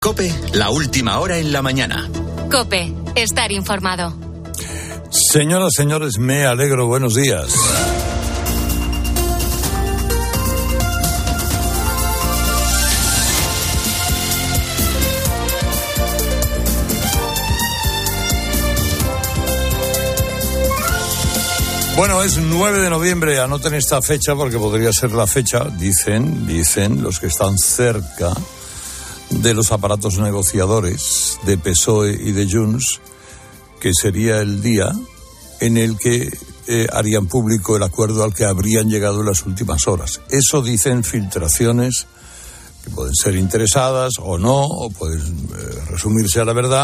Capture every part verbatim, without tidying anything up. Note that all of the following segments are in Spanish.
COPE, la última hora en la mañana. COPE, estar informado. Señoras, señores, me alegro. Buenos días. Bueno, es nueve de noviembre, anoten esta fecha porque podría ser la fecha, dicen, dicen los que están cerca de los aparatos negociadores de P S O E y de Junts, que sería el día en el que eh, harían público el acuerdo al que habrían llegado en las últimas horas. Eso dicen filtraciones que pueden ser interesadas o no, o pueden eh, resumirse a la verdad,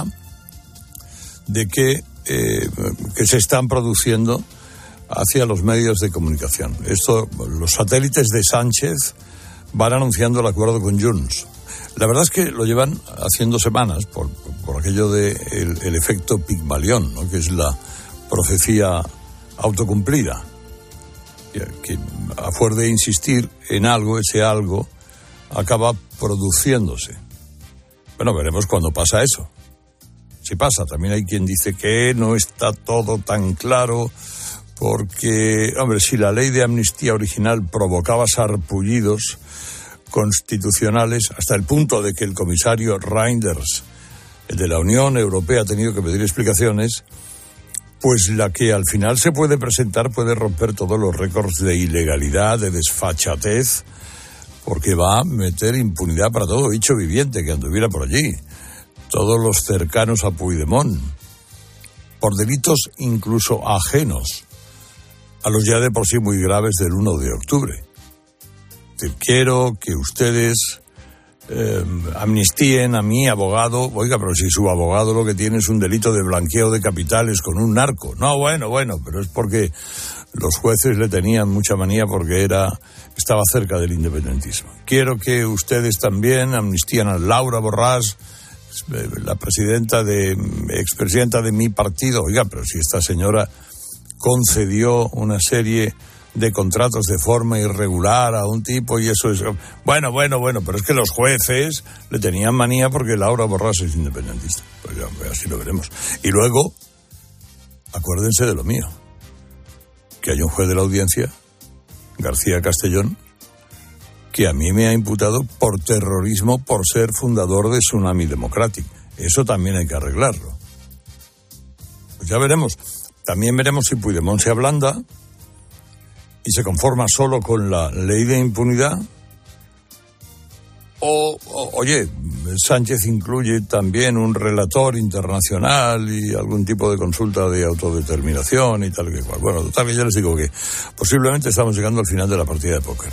de que, eh, que se están produciendo hacia los medios de comunicación. Esto, los satélites de Sánchez van anunciando el acuerdo con Junts. La verdad es que lo llevan haciendo semanas por, por aquello de el, el efecto Pigmalión, ¿no? Que es la profecía autocumplida, que, que a fuerza de insistir en algo, ese algo acaba produciéndose. Bueno, veremos cuándo pasa eso. Si pasa, también hay quien dice que no está todo tan claro, porque, hombre, si la ley de amnistía original provocaba sarpullidos constitucionales hasta el punto de que el comisario Reinders, el de la Unión Europea, ha tenido que pedir explicaciones, pues la que al final se puede presentar puede romper todos los récords de ilegalidad, de desfachatez, porque va a meter impunidad para todo bicho viviente que anduviera por allí, todos los cercanos a Puigdemont, por delitos incluso ajenos a los ya de por sí muy graves del uno de octubre. Quiero que ustedes eh, amnistíen a mi abogado. Oiga, pero si su abogado lo que tiene es un delito de blanqueo de capitales con un narco. No, bueno, bueno, pero es porque los jueces le tenían mucha manía porque era estaba cerca del independentismo. Quiero que ustedes también amnistíen a Laura Borràs, la presidenta de, expresidenta de mi partido. Oiga, pero si esta señora concedió una serie de contratos de forma irregular a un tipo y eso es... Bueno, bueno, bueno, pero es que los jueces le tenían manía porque Laura Borràs es independentista. Pues ya, así lo veremos. Y luego, acuérdense de lo mío, que hay un juez de la audiencia, García Castellón, que a mí me ha imputado por terrorismo por ser fundador de Tsunami Democratic. Eso también hay que arreglarlo. Pues ya veremos. También veremos si Puigdemont se ablanda y se conforma solo con la ley de impunidad, o, o, oye, Sánchez incluye también un relator internacional y algún tipo de consulta de autodeterminación y tal que cual. Bueno, total que ya les digo que posiblemente estamos llegando al final de la partida de póker.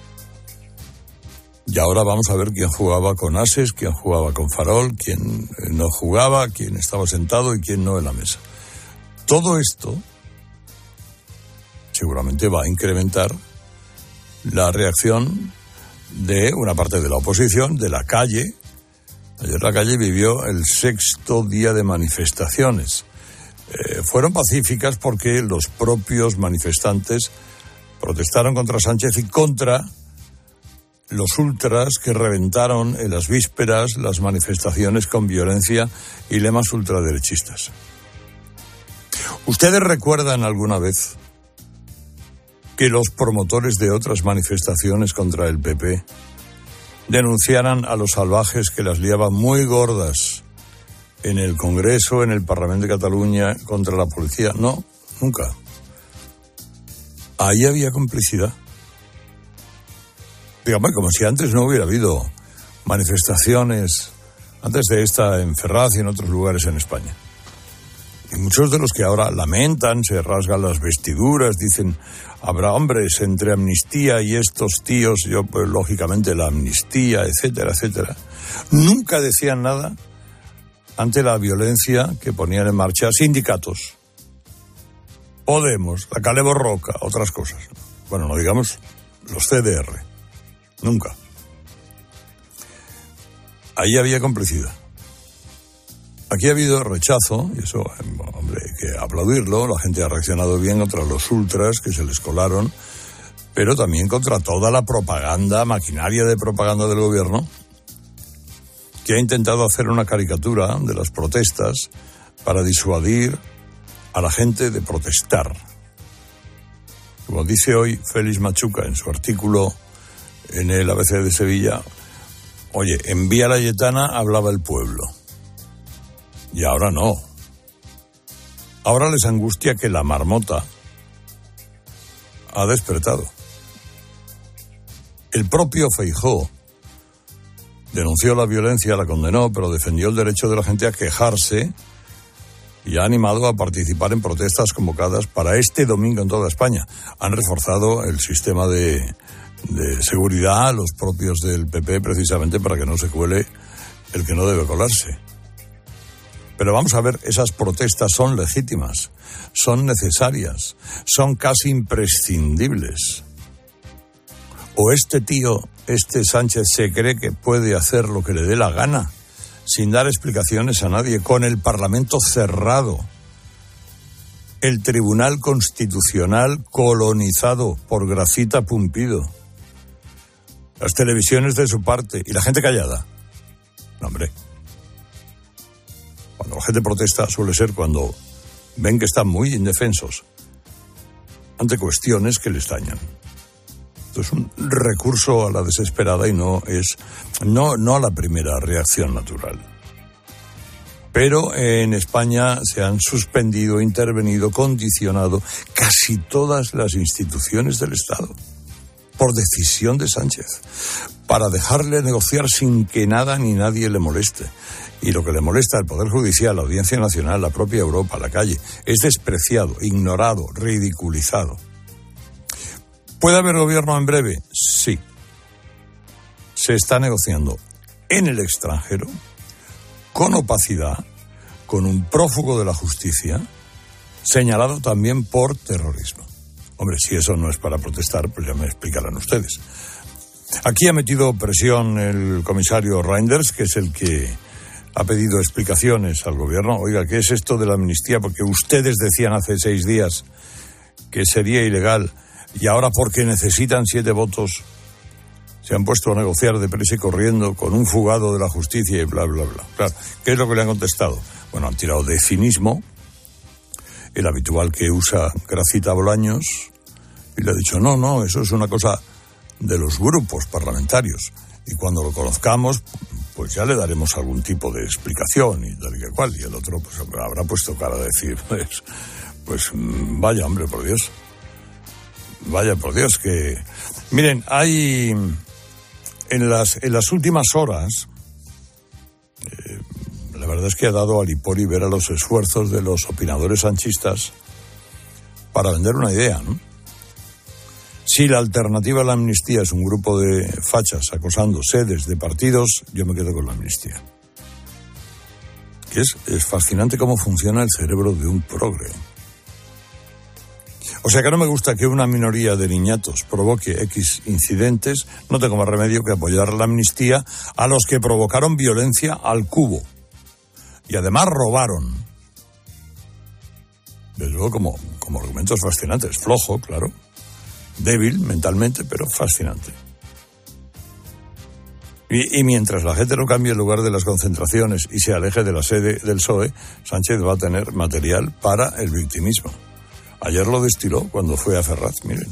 Y ahora vamos a ver quién jugaba con ases, quién jugaba con farol, quién no jugaba, quién estaba sentado y quién no en la mesa. Todo esto seguramente va a incrementar la reacción de una parte de la oposición, de la calle. Ayer la calle vivió el sexto día de manifestaciones. Eh, fueron pacíficas porque los propios manifestantes protestaron contra Sánchez y contra los ultras que reventaron en las vísperas las manifestaciones con violencia y lemas ultraderechistas. ¿Ustedes recuerdan alguna vez que los promotores de otras manifestaciones contra el P P denunciaran a los salvajes que las liaban muy gordas en el Congreso, en el Parlamento de Cataluña, contra la policía? No, nunca. Ahí había complicidad. Dígame, como si antes no hubiera habido manifestaciones, antes de esta en Ferraz y en otros lugares en España. Y muchos de los que ahora lamentan, se rasgan las vestiduras, dicen, habrá hombres entre amnistía y estos tíos, yo pues lógicamente la amnistía, etcétera, etcétera. Nunca decían nada ante la violencia que ponían en marcha sindicatos, Podemos, la Kale Borroka, otras cosas. Bueno, no digamos los C D R. Nunca. Ahí había complicidad. Aquí ha habido rechazo, y eso, hombre, hay que aplaudirlo. La gente ha reaccionado bien contra los ultras que se les colaron, pero también contra toda la propaganda, maquinaria de propaganda del gobierno, que ha intentado hacer una caricatura de las protestas para disuadir a la gente de protestar. Como dice hoy Félix Machuca en su artículo en el A B C de Sevilla, oye, en Vía Layetana hablaba el pueblo. Y ahora no. Ahora les angustia que la marmota ha despertado. El propio Feijóo denunció la violencia, la condenó, pero defendió el derecho de la gente a quejarse y ha animado a participar en protestas convocadas para este domingo en toda España. Han reforzado el sistema de, de seguridad, los propios del P P, precisamente para que no se cuele el que no debe colarse. Pero vamos a ver, esas protestas son legítimas, son necesarias, son casi imprescindibles. ¿O este tío, este Sánchez, se cree que puede hacer lo que le dé la gana, sin dar explicaciones a nadie, con el Parlamento cerrado, el Tribunal Constitucional colonizado por Gracita Pumpido, las televisiones de su parte y la gente callada? No, hombre. Cuando la gente protesta suele ser cuando ven que están muy indefensos ante cuestiones que les dañan. Esto es un recurso a la desesperada y no es no, no a la primera reacción natural. Pero en España se han suspendido, intervenido, condicionado casi todas las instituciones del Estado por decisión de Sánchez, para dejarle negociar sin que nada ni nadie le moleste. Y lo que le molesta al Poder Judicial, la Audiencia Nacional, la propia Europa, la calle, es despreciado, ignorado, ridiculizado. ¿Puede haber gobierno en breve? Sí. Se está negociando en el extranjero, con opacidad, con un prófugo de la justicia, señalado también por terrorismo. Hombre, si eso no es para protestar, pues ya me explicarán ustedes. Aquí ha metido presión el comisario Reinders, que es el que ha pedido explicaciones al gobierno. Oiga, ¿qué es esto de la amnistía? Porque ustedes decían hace seis días que sería ilegal y ahora porque necesitan siete votos se han puesto a negociar deprisa y corriendo con un fugado de la justicia y bla, bla, bla. Claro, ¿qué es lo que le han contestado? Bueno, han tirado de cinismo, el habitual que usa Gracita Bolaños, y le ha dicho, no, no, eso es una cosa de los grupos parlamentarios, y cuando lo conozcamos, pues ya le daremos algún tipo de explicación y tal y que cual. Y el otro pues habrá puesto cara a decir, pues, pues vaya hombre, por Dios. Vaya por Dios que... Miren, hay en las, en las últimas horas, eh, la verdad es que ha dado alipor y ver a los esfuerzos de los opinadores sanchistas para vender una idea, ¿no? Si la alternativa a la amnistía es un grupo de fachas acosando sedes de partidos, yo me quedo con la amnistía. Que es, es fascinante cómo funciona el cerebro de un progre. O sea que no me gusta que una minoría de niñatos provoque X incidentes, no tengo más remedio que apoyar la amnistía a los que provocaron violencia al cubo. Y además robaron. Desde luego como, como argumentos fascinantes, flojo, claro. Débil mentalmente, pero fascinante. Y, y mientras la gente no cambie el lugar de las concentraciones y se aleje de la sede del P S O E, Sánchez va a tener material para el victimismo. Ayer lo destiló cuando fue a Ferraz, miren.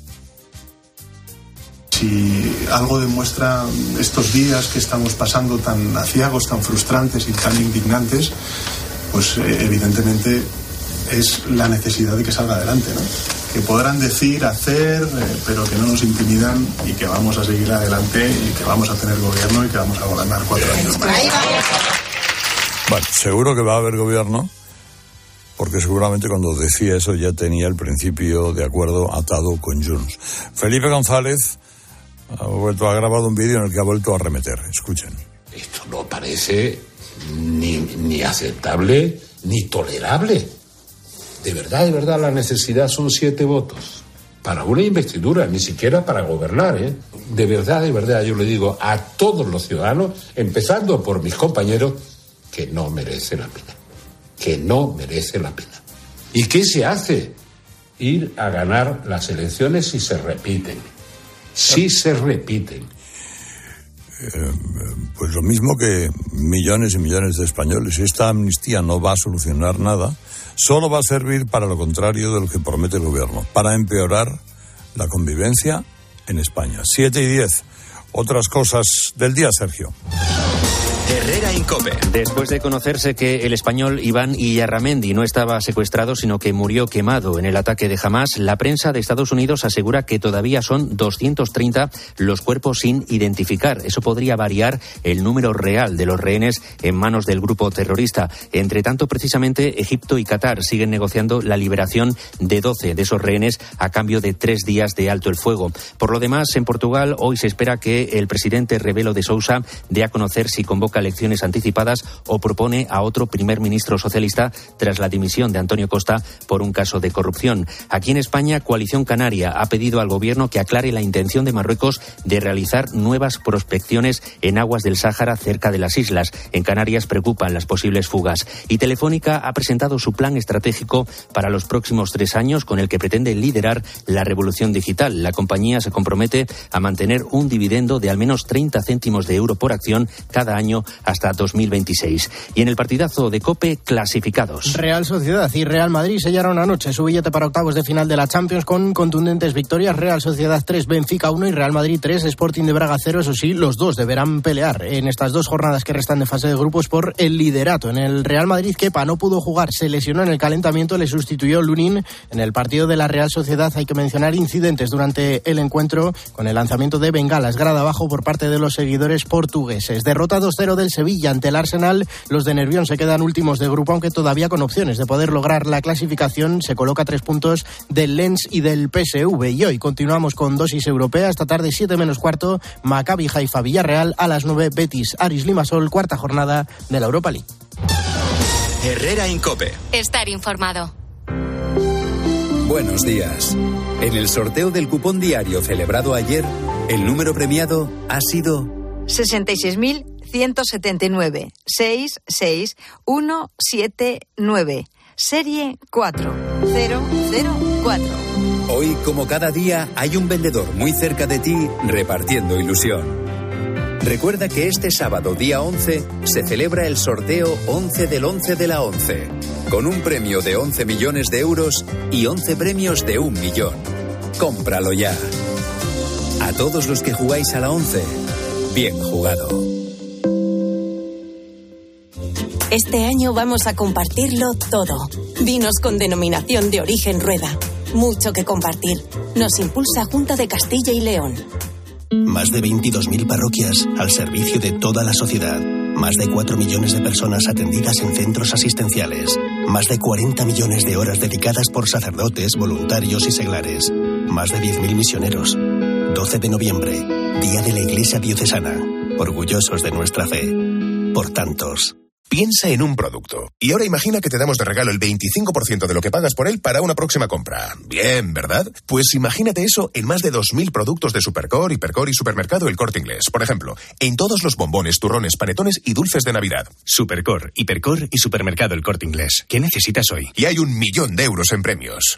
Si algo demuestra estos días que estamos pasando tan aciagos, tan frustrantes y tan indignantes, pues eh, evidentemente es la necesidad de que salga adelante, ¿no? Que podrán decir, hacer, eh, pero que no nos intimidan y que vamos a seguir adelante y que vamos a tener gobierno y que vamos a gobernar cuatro años más. Bueno, seguro que va a haber gobierno, porque seguramente cuando decía eso ya tenía el principio de acuerdo atado con Junts. Felipe González ha vuelto, ha grabado un vídeo en el que ha vuelto a arremeter. Escuchen. Esto no parece ni, ni aceptable ni tolerable. De verdad, de verdad, la necesidad son siete votos para una investidura, ni siquiera para gobernar, ¿eh? De verdad, de verdad, yo le digo a todos los ciudadanos, empezando por mis compañeros, que no merece la pena, que no merece la pena. ¿Y qué se hace? Ir a ganar las elecciones si se repiten, si se repiten. eh, pues lo mismo que millones y millones de españoles. Esta amnistía no va a solucionar nada, solo va a servir para lo contrario de lo que promete el gobierno, para empeorar la convivencia en España. Siete y diez. Otras cosas del día, Sergio. Herrera Incope. Después de conocerse que el español Iván Iyarramendi no estaba secuestrado, sino que murió quemado en el ataque de Hamás, la prensa de Estados Unidos asegura que todavía son doscientos treinta los cuerpos sin identificar. Eso podría variar el número real de los rehenes en manos del grupo terrorista. Entre tanto, precisamente, Egipto y Qatar siguen negociando la liberación de doce de esos rehenes a cambio de tres días de alto el fuego. Por lo demás, en Portugal, hoy se espera que el presidente Rebelo de Sousa dé a conocer si convoca elecciones anticipadas o propone a otro primer ministro socialista tras la dimisión de Antonio Costa por un caso de corrupción. Aquí en España, Coalición Canaria ha pedido al gobierno que aclare la intención de Marruecos de realizar nuevas prospecciones en aguas del Sáhara cerca de las islas. En Canarias preocupan las posibles fugas. Y Telefónica ha presentado su plan estratégico para los próximos tres años con el que pretende liderar la revolución digital. La compañía se compromete a mantener un dividendo de al menos treinta céntimos de euro por acción cada año hasta dos mil veintiséis. Y en el partidazo de COPE, clasificados. Real Sociedad y Real Madrid sellaron anoche su billete para octavos de final de la Champions con contundentes victorias. Real Sociedad tres, Benfica uno y Real Madrid tres, Sporting de Braga cero. Eso sí, los dos deberán pelear en estas dos jornadas que restan de fase de grupos por el liderato. En el Real Madrid, Kepa no pudo jugar, se lesionó en el calentamiento, le sustituyó Lunin. En el partido de la Real Sociedad hay que mencionar incidentes durante el encuentro con el lanzamiento de bengalas grada abajo por parte de los seguidores portugueses. Derrota dos cero del Sevilla ante el Arsenal. Los de Nervión se quedan últimos de grupo, aunque todavía con opciones de poder lograr la clasificación. Se coloca a tres puntos del Lens y del P S V. Y hoy continuamos con dosis europea. Esta tarde, siete menos cuarto, Maccabi Haifa Villarreal. A las nueve, Betis Aris Limassol, cuarta jornada de la Europa League. Herrera Incope. Estar informado. Buenos días. En el sorteo del cupón diario celebrado ayer, el número premiado ha sido sesenta y seis mil ciento setenta y nueve, seis seis uno siete nueve, serie cuatro cero cero cuatro. Hoy, como cada día, hay un vendedor muy cerca de ti repartiendo ilusión. Recuerda que este sábado, día once, se celebra el sorteo once del once de la once, con un premio de once millones de euros y once premios de un millón. Cómpralo ya. A todos los que jugáis a la once, bien jugado. Este año vamos a compartirlo todo. Vinos con denominación de origen Rueda. Mucho que compartir. Nos impulsa Junta de Castilla y León. Más de veintidós mil parroquias al servicio de toda la sociedad. Más de cuatro millones de personas atendidas en centros asistenciales. Más de cuarenta millones de horas dedicadas por sacerdotes, voluntarios y seglares. Más de diez mil misioneros. doce de noviembre, Día de la Iglesia Diocesana. Orgullosos de nuestra fe. Por tantos. Piensa en un producto. Y ahora imagina que te damos de regalo el veinticinco por ciento de lo que pagas por él para una próxima compra. Bien, ¿verdad? Pues imagínate eso en más de dos mil productos de Supercor, Hipercor y Supermercado El Corte Inglés. Por ejemplo, en todos los bombones, turrones, panetones y dulces de Navidad. Supercor, Hipercor y Supermercado El Corte Inglés. ¿Qué necesitas hoy? Y hay un millón de euros en premios.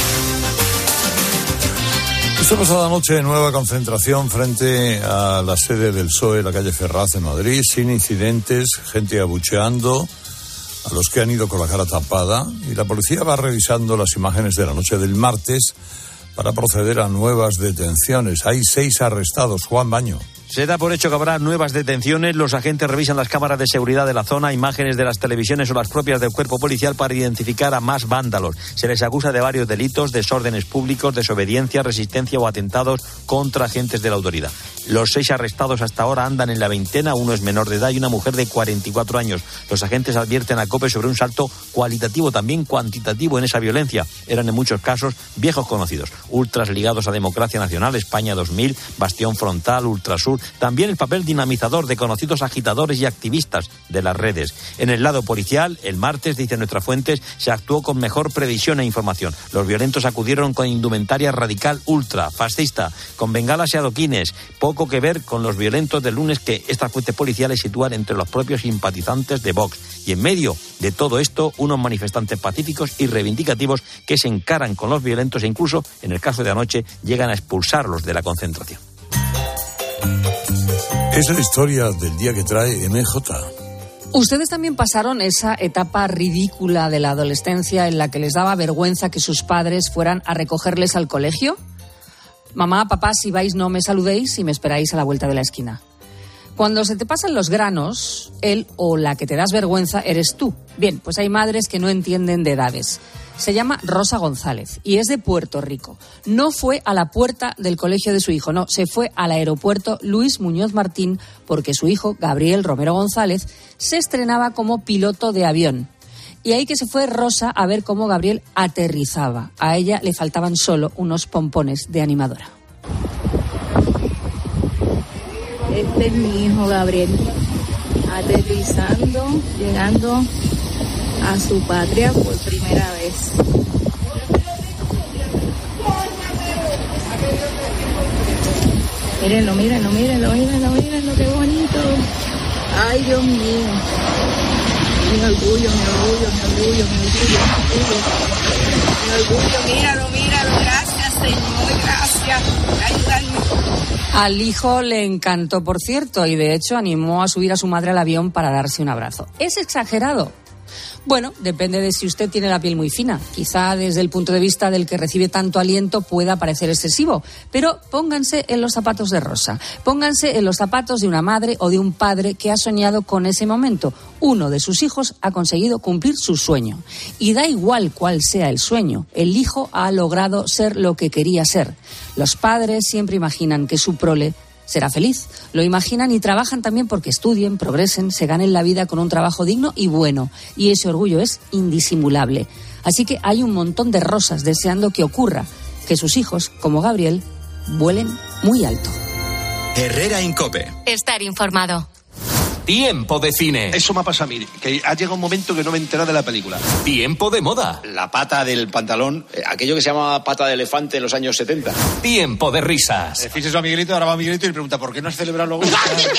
Esta pasada noche, nueva concentración frente a la sede del P S O E, la calle Ferraz, en Madrid, sin incidentes, gente abucheando a los que han ido con la cara tapada, y la policía va revisando las imágenes de la noche del martes para proceder a nuevas detenciones. Hay seis arrestados. Juan Baño. Se da por hecho que habrá nuevas detenciones. Los agentes revisan las cámaras de seguridad de la zona, imágenes de las televisiones o las propias del cuerpo policial para identificar a más vándalos. Se les acusa de varios delitos: desórdenes públicos, desobediencia, resistencia o atentados contra agentes de la autoridad. Los seis arrestados hasta ahora andan en la veintena, uno es menor de edad y una mujer de cuarenta y cuatro años. Los agentes advierten a COPE sobre un salto cualitativo, también cuantitativo en esa violencia. Eran en muchos casos viejos conocidos, ultras ligados a Democracia Nacional, España dos mil, Bastión Frontal, Ultrasur. También el papel dinamizador de conocidos agitadores y activistas de las redes. En el lado policial, el martes, dicen nuestras fuentes, se actuó con mejor previsión e información. Los violentos acudieron con indumentaria radical ultra, fascista, con bengalas y adoquines. Poco que ver con los violentos del lunes que estas fuentes policiales sitúan entre los propios simpatizantes de Vox. Y en medio de todo esto, unos manifestantes pacíficos y reivindicativos que se encaran con los violentos e incluso, en el caso de anoche, llegan a expulsarlos de la concentración. Es la historia del día que trae M J. ¿Ustedes también pasaron esa etapa ridícula de la adolescencia en la que les daba vergüenza que sus padres fueran a recogerles al colegio? Mamá, papá, si vais no me saludéis y me esperáis a la vuelta de la esquina. Cuando se te pasan los granos, él o la que te das vergüenza eres tú. Bien, pues hay madres que no entienden de edades. Se llama Rosa González y es de Puerto Rico. No fue a la puerta del colegio de su hijo, no, se fue al aeropuerto Luis Muñoz Martín porque su hijo, Gabriel Romero González, se estrenaba como piloto de avión. Y ahí que se fue Rosa a ver cómo Gabriel aterrizaba. A ella le faltaban solo unos pompones de animadora. Este es mi hijo Gabriel, aterrizando, llegando a su patria por primera vez. Mírenlo, mírenlo, mírenlo, mírenlo, mírenlo, qué bonito. Ay, Dios mío. Mi orgullo, mi orgullo, mi orgullo, mi orgullo, mi orgullo. Mi orgullo, míralo, míralo. Gracias, Señor, gracias por ayudarme. Al hijo le encantó, por cierto, y de hecho animó a subir a su madre al avión para darse un abrazo. ¿Es exagerado? Bueno, depende de si usted tiene la piel muy fina. Quizá desde el punto de vista del que recibe tanto aliento pueda parecer excesivo, pero pónganse en los zapatos de Rosa. Pónganse en los zapatos de una madre o de un padre que ha soñado con ese momento. Uno de sus hijos ha conseguido cumplir su sueño. Y da igual cuál sea el sueño, el hijo ha logrado ser lo que quería ser. Los padres siempre imaginan que su prole será feliz. Lo imaginan y trabajan también porque estudien, progresen, se ganen la vida con un trabajo digno y bueno. Y ese orgullo es indisimulable. Así que hay un montón de Rosas deseando que ocurra, que sus hijos, como Gabriel, vuelen muy alto. Herrera Incope. Estar informado. Tiempo de cine. Eso me ha pasado a mí, que ha llegado un momento que no me he enterado de la película. Tiempo de moda. La pata del pantalón, aquello que se llama pata de elefante en los años setenta. Tiempo de risas. Le fiches a Miguelito, ahora va Miguelito y le pregunta, ¿por qué no has celebrado luego?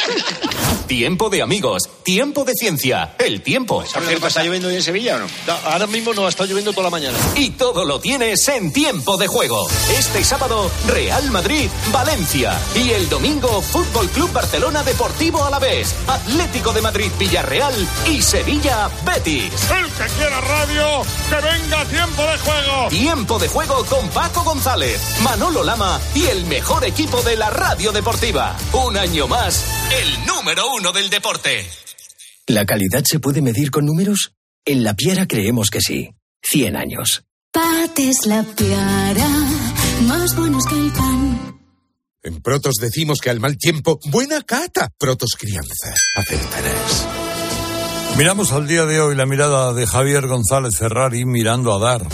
Tiempo de amigos. Tiempo de ciencia. El tiempo. ¿Por cierto, está lloviendo hoy en Sevilla o no? No, ahora mismo no, está lloviendo toda la mañana. Y todo lo tienes en Tiempo de Juego. Este sábado, Real Madrid, Valencia. Y el domingo, Fútbol Club Barcelona Deportivo Alavés, Atlético de Madrid, Villarreal y Sevilla, Betis. El que quiera radio, que venga a Tiempo de Juego. Tiempo de Juego con Paco González, Manolo Lama y el mejor equipo de la radio deportiva. Un año más, el número uno del deporte. ¿La calidad se puede medir con números? En La Piara creemos que sí. Cien años. Pates La Piara, más buenos que el pan. En Protos decimos que al mal tiempo, buena cata. Protos Crianza. Acertarás. Miramos al día de hoy la mirada de Javier González Ferrari mirando a Dar.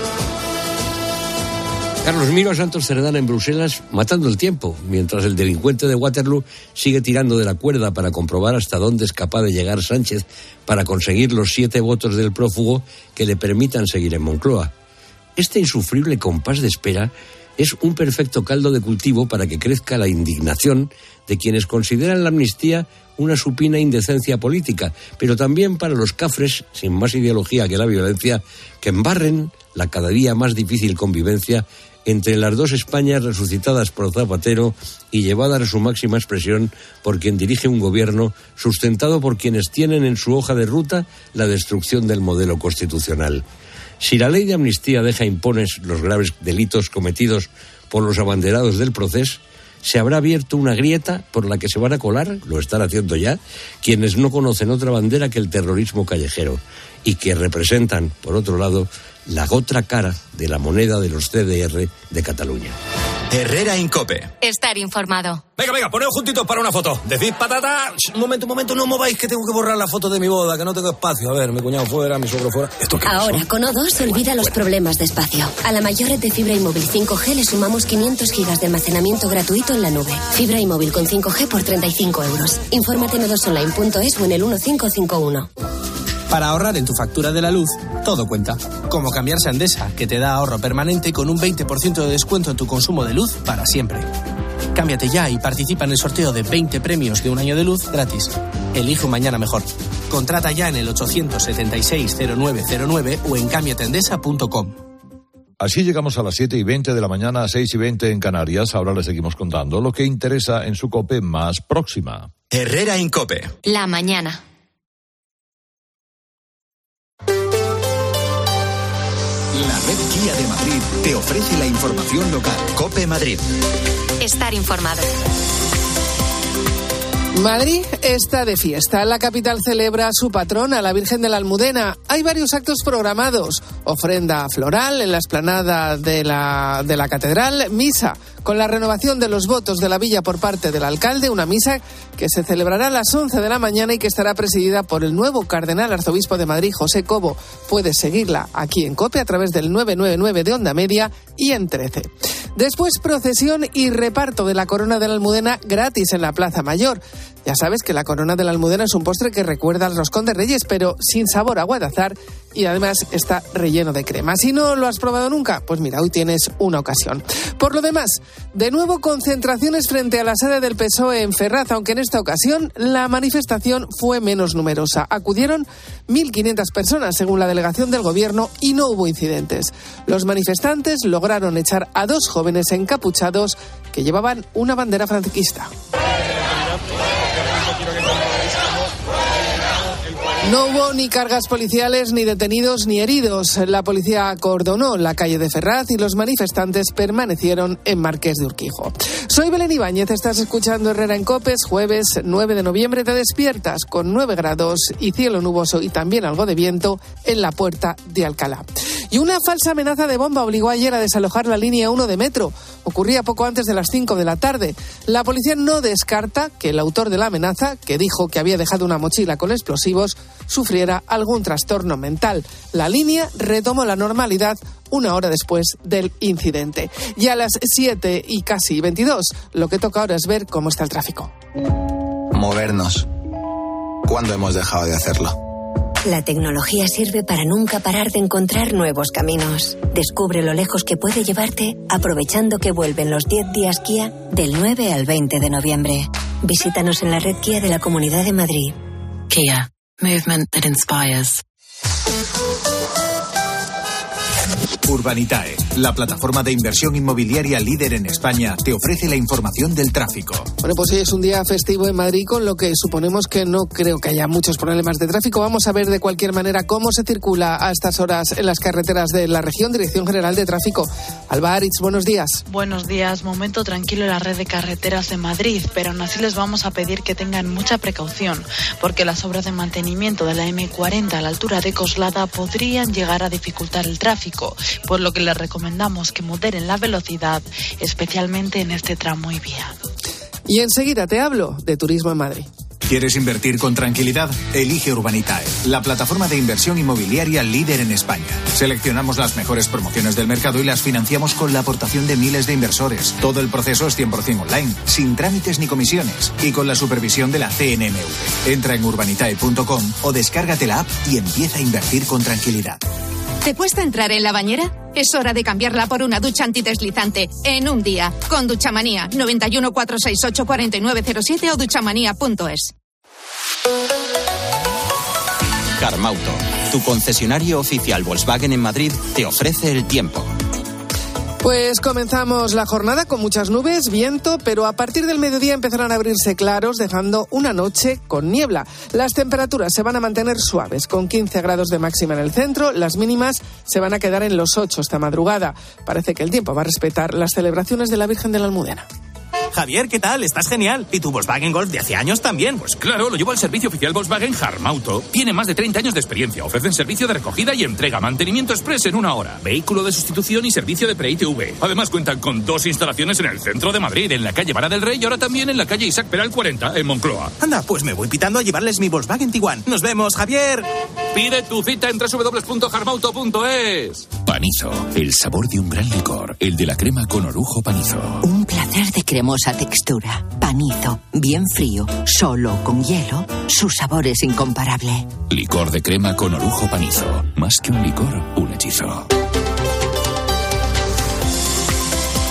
Carlos, miro a Santos Cerdán en Bruselas matando el tiempo, mientras el delincuente de Waterloo sigue tirando de la cuerda para comprobar hasta dónde es capaz de llegar Sánchez para conseguir los siete votos del prófugo que le permitan seguir en Moncloa. Este insufrible compás de espera es un perfecto caldo de cultivo para que crezca la indignación de quienes consideran la amnistía una supina indecencia política, pero también para los cafres, sin más ideología que la violencia, que embarren la cada día más difícil convivencia entre las dos Españas resucitadas por Zapatero y llevadas a su máxima expresión por quien dirige un gobierno sustentado por quienes tienen en su hoja de ruta la destrucción del modelo constitucional. Si la ley de amnistía deja impunes los graves delitos cometidos por los abanderados del proceso, se habrá abierto una grieta por la que se van a colar, lo están haciendo ya, quienes no conocen otra bandera que el terrorismo callejero y que representan, por otro lado, la otra cara de la moneda de los C D R de Cataluña. Herrera Incope. Estar informado. Venga, venga, poneos juntitos para una foto. Decid patata. Un momento, un momento, no mováis que tengo que borrar la foto de mi boda, que no tengo espacio. A ver, mi cuñado fuera, mi suegro fuera. ¿Esto qué Ahora, son? con O dos, olvida los problemas de espacio. A la mayor red de fibra y móvil cinco G le sumamos quinientos gigas de almacenamiento gratuito en la nube. Fibra y móvil con cinco G por treinta y cinco euros. Infórmate en o dos online punto es o en el uno cinco cinco uno. Para ahorrar en tu factura de la luz, todo cuenta. Como cambiarse a Endesa, que te da ahorro permanente con un veinte por ciento de descuento en tu consumo de luz para siempre. Cámbiate ya y participa en el sorteo de veinte premios de un año de luz gratis. Elige un mañana mejor. Contrata ya en el ochocientos setenta y seis cero nueve cero nueve o en cámbiate endesa punto com. Así llegamos a las siete y veinte de la mañana, a seis y veinte en Canarias. Ahora les seguimos contando lo que interesa en su COPE más próxima. Herrera Incope. La mañana. La red Kia de Madrid te ofrece la información local. COPE Madrid. Estar informado. Madrid está de fiesta. La capital celebra a su patrona, la Virgen de la Almudena. Hay varios actos programados. Ofrenda floral en la explanada de la, de la catedral. Misa con la renovación de los votos de la villa por parte del alcalde. Una misa que se celebrará a las once de la mañana y que estará presidida por el nuevo cardenal arzobispo de Madrid, José Cobo. Puedes seguirla aquí en COPE a través del nueve nueve nueve de Onda Media y en trece. Después, procesión y reparto de la corona de la Almudena gratis en la Plaza Mayor. Ya sabes que la corona de la Almudena es un postre que recuerda al roscón de Reyes, pero sin sabor a Guadalazar y además está relleno de crema. Si no lo has probado nunca, pues mira, hoy tienes una ocasión. Por lo demás, de nuevo concentraciones frente a la sede del P S O E en Ferraz, aunque en esta ocasión la manifestación fue menos numerosa. Acudieron mil quinientas personas, según la delegación del Gobierno, y no hubo incidentes. Los manifestantes lograron echar a dos jóvenes encapuchados que llevaban una bandera franquista. No hubo ni cargas policiales, ni detenidos, ni heridos. La policía acordonó la calle de Ferraz y los manifestantes permanecieron en Marqués de Urquijo. Soy Belén Ibáñez, estás escuchando Herrera en Copes, jueves nueve de noviembre. Te despiertas con nueve grados y cielo nuboso y también algo de viento en la Puerta de Alcalá. Y una falsa amenaza de bomba obligó ayer a desalojar la línea uno de metro. Ocurría poco antes de las cinco de la tarde. La policía no descarta que el autor de la amenaza, que dijo que había dejado una mochila con explosivos, sufriera algún trastorno mental. La línea retomó la normalidad una hora después del incidente. Y a las siete y casi veintidós, lo que toca ahora es ver cómo está el tráfico. Movernos. ¿Cuándo hemos dejado de hacerlo? La tecnología sirve para nunca parar de encontrar nuevos caminos. Descubre lo lejos que puede llevarte aprovechando que vuelven los diez días Kia del nueve al veinte de noviembre. Visítanos en la red Kia de la Comunidad de Madrid. Kia. Movement that inspires. Urbanitae, la plataforma de inversión inmobiliaria líder en España, te ofrece la información del tráfico. Bueno, pues hoy es un día festivo en Madrid, con lo que suponemos que no creo que haya muchos problemas de tráfico. Vamos a ver de cualquier manera cómo se circula a estas horas en las carreteras de la región. Dirección General de Tráfico. Alba Aritz, buenos días. Buenos días. Momento tranquilo en la red de carreteras de Madrid, pero aún así les vamos a pedir que tengan mucha precaución, porque las obras de mantenimiento de la eme cuarenta a la altura de Coslada podrían llegar a dificultar el tráfico, por lo que les recomendamos que moderen la velocidad, especialmente en este tramo y vía. Y enseguida te hablo de turismo en Madrid. ¿Quieres invertir con tranquilidad? Elige Urbanitae, la plataforma de inversión inmobiliaria líder en España. Seleccionamos las mejores promociones del mercado y las financiamos con la aportación de miles de inversores. Todo el proceso es cien por ciento online, sin trámites ni comisiones y con la supervisión de la ce ene eme ve. Entra en urbanitae punto com o descárgate la app y empieza a invertir con tranquilidad. ¿Te cuesta entrar en la bañera? Es hora de cambiarla por una ducha antideslizante en un día. Con Duchamanía. noventa y uno, cuatrocientos sesenta y ocho, cuarenta y nueve cero siete o duchamanía punto es. Carmauto, tu concesionario oficial Volkswagen en Madrid, te ofrece el tiempo. Pues comenzamos la jornada con muchas nubes, viento, pero a partir del mediodía empezarán a abrirse claros, dejando una noche con niebla. Las temperaturas se van a mantener suaves, con quince grados de máxima en el centro. Las mínimas se van a quedar en los ocho esta madrugada. Parece que el tiempo va a respetar las celebraciones de la Virgen de la Almudena. Javier, ¿qué tal? ¿Estás genial? ¿Y tu Volkswagen Golf de hace años también? Pues claro, lo llevo al servicio oficial Volkswagen Harmauto. Tiene más de treinta años de experiencia. Ofrecen servicio de recogida y entrega, mantenimiento express en una hora, vehículo de sustitución y servicio de pre-I T V. Además cuentan con dos instalaciones en el centro de Madrid, en la calle Vara del Rey y ahora también en la calle Isaac Peral cuarenta, en Moncloa. Anda, pues me voy pitando a llevarles mi Volkswagen Tiguan. ¡Nos vemos, Javier! Pide tu cita en doble u doble u doble u punto harmauto punto es. Panizo, el sabor de un gran licor, el de la crema con orujo Panizo. Un placer de cremosa textura. Panizo, bien frío, solo con hielo, su sabor es incomparable. Licor de crema con orujo Panizo. Más que un licor, un hechizo.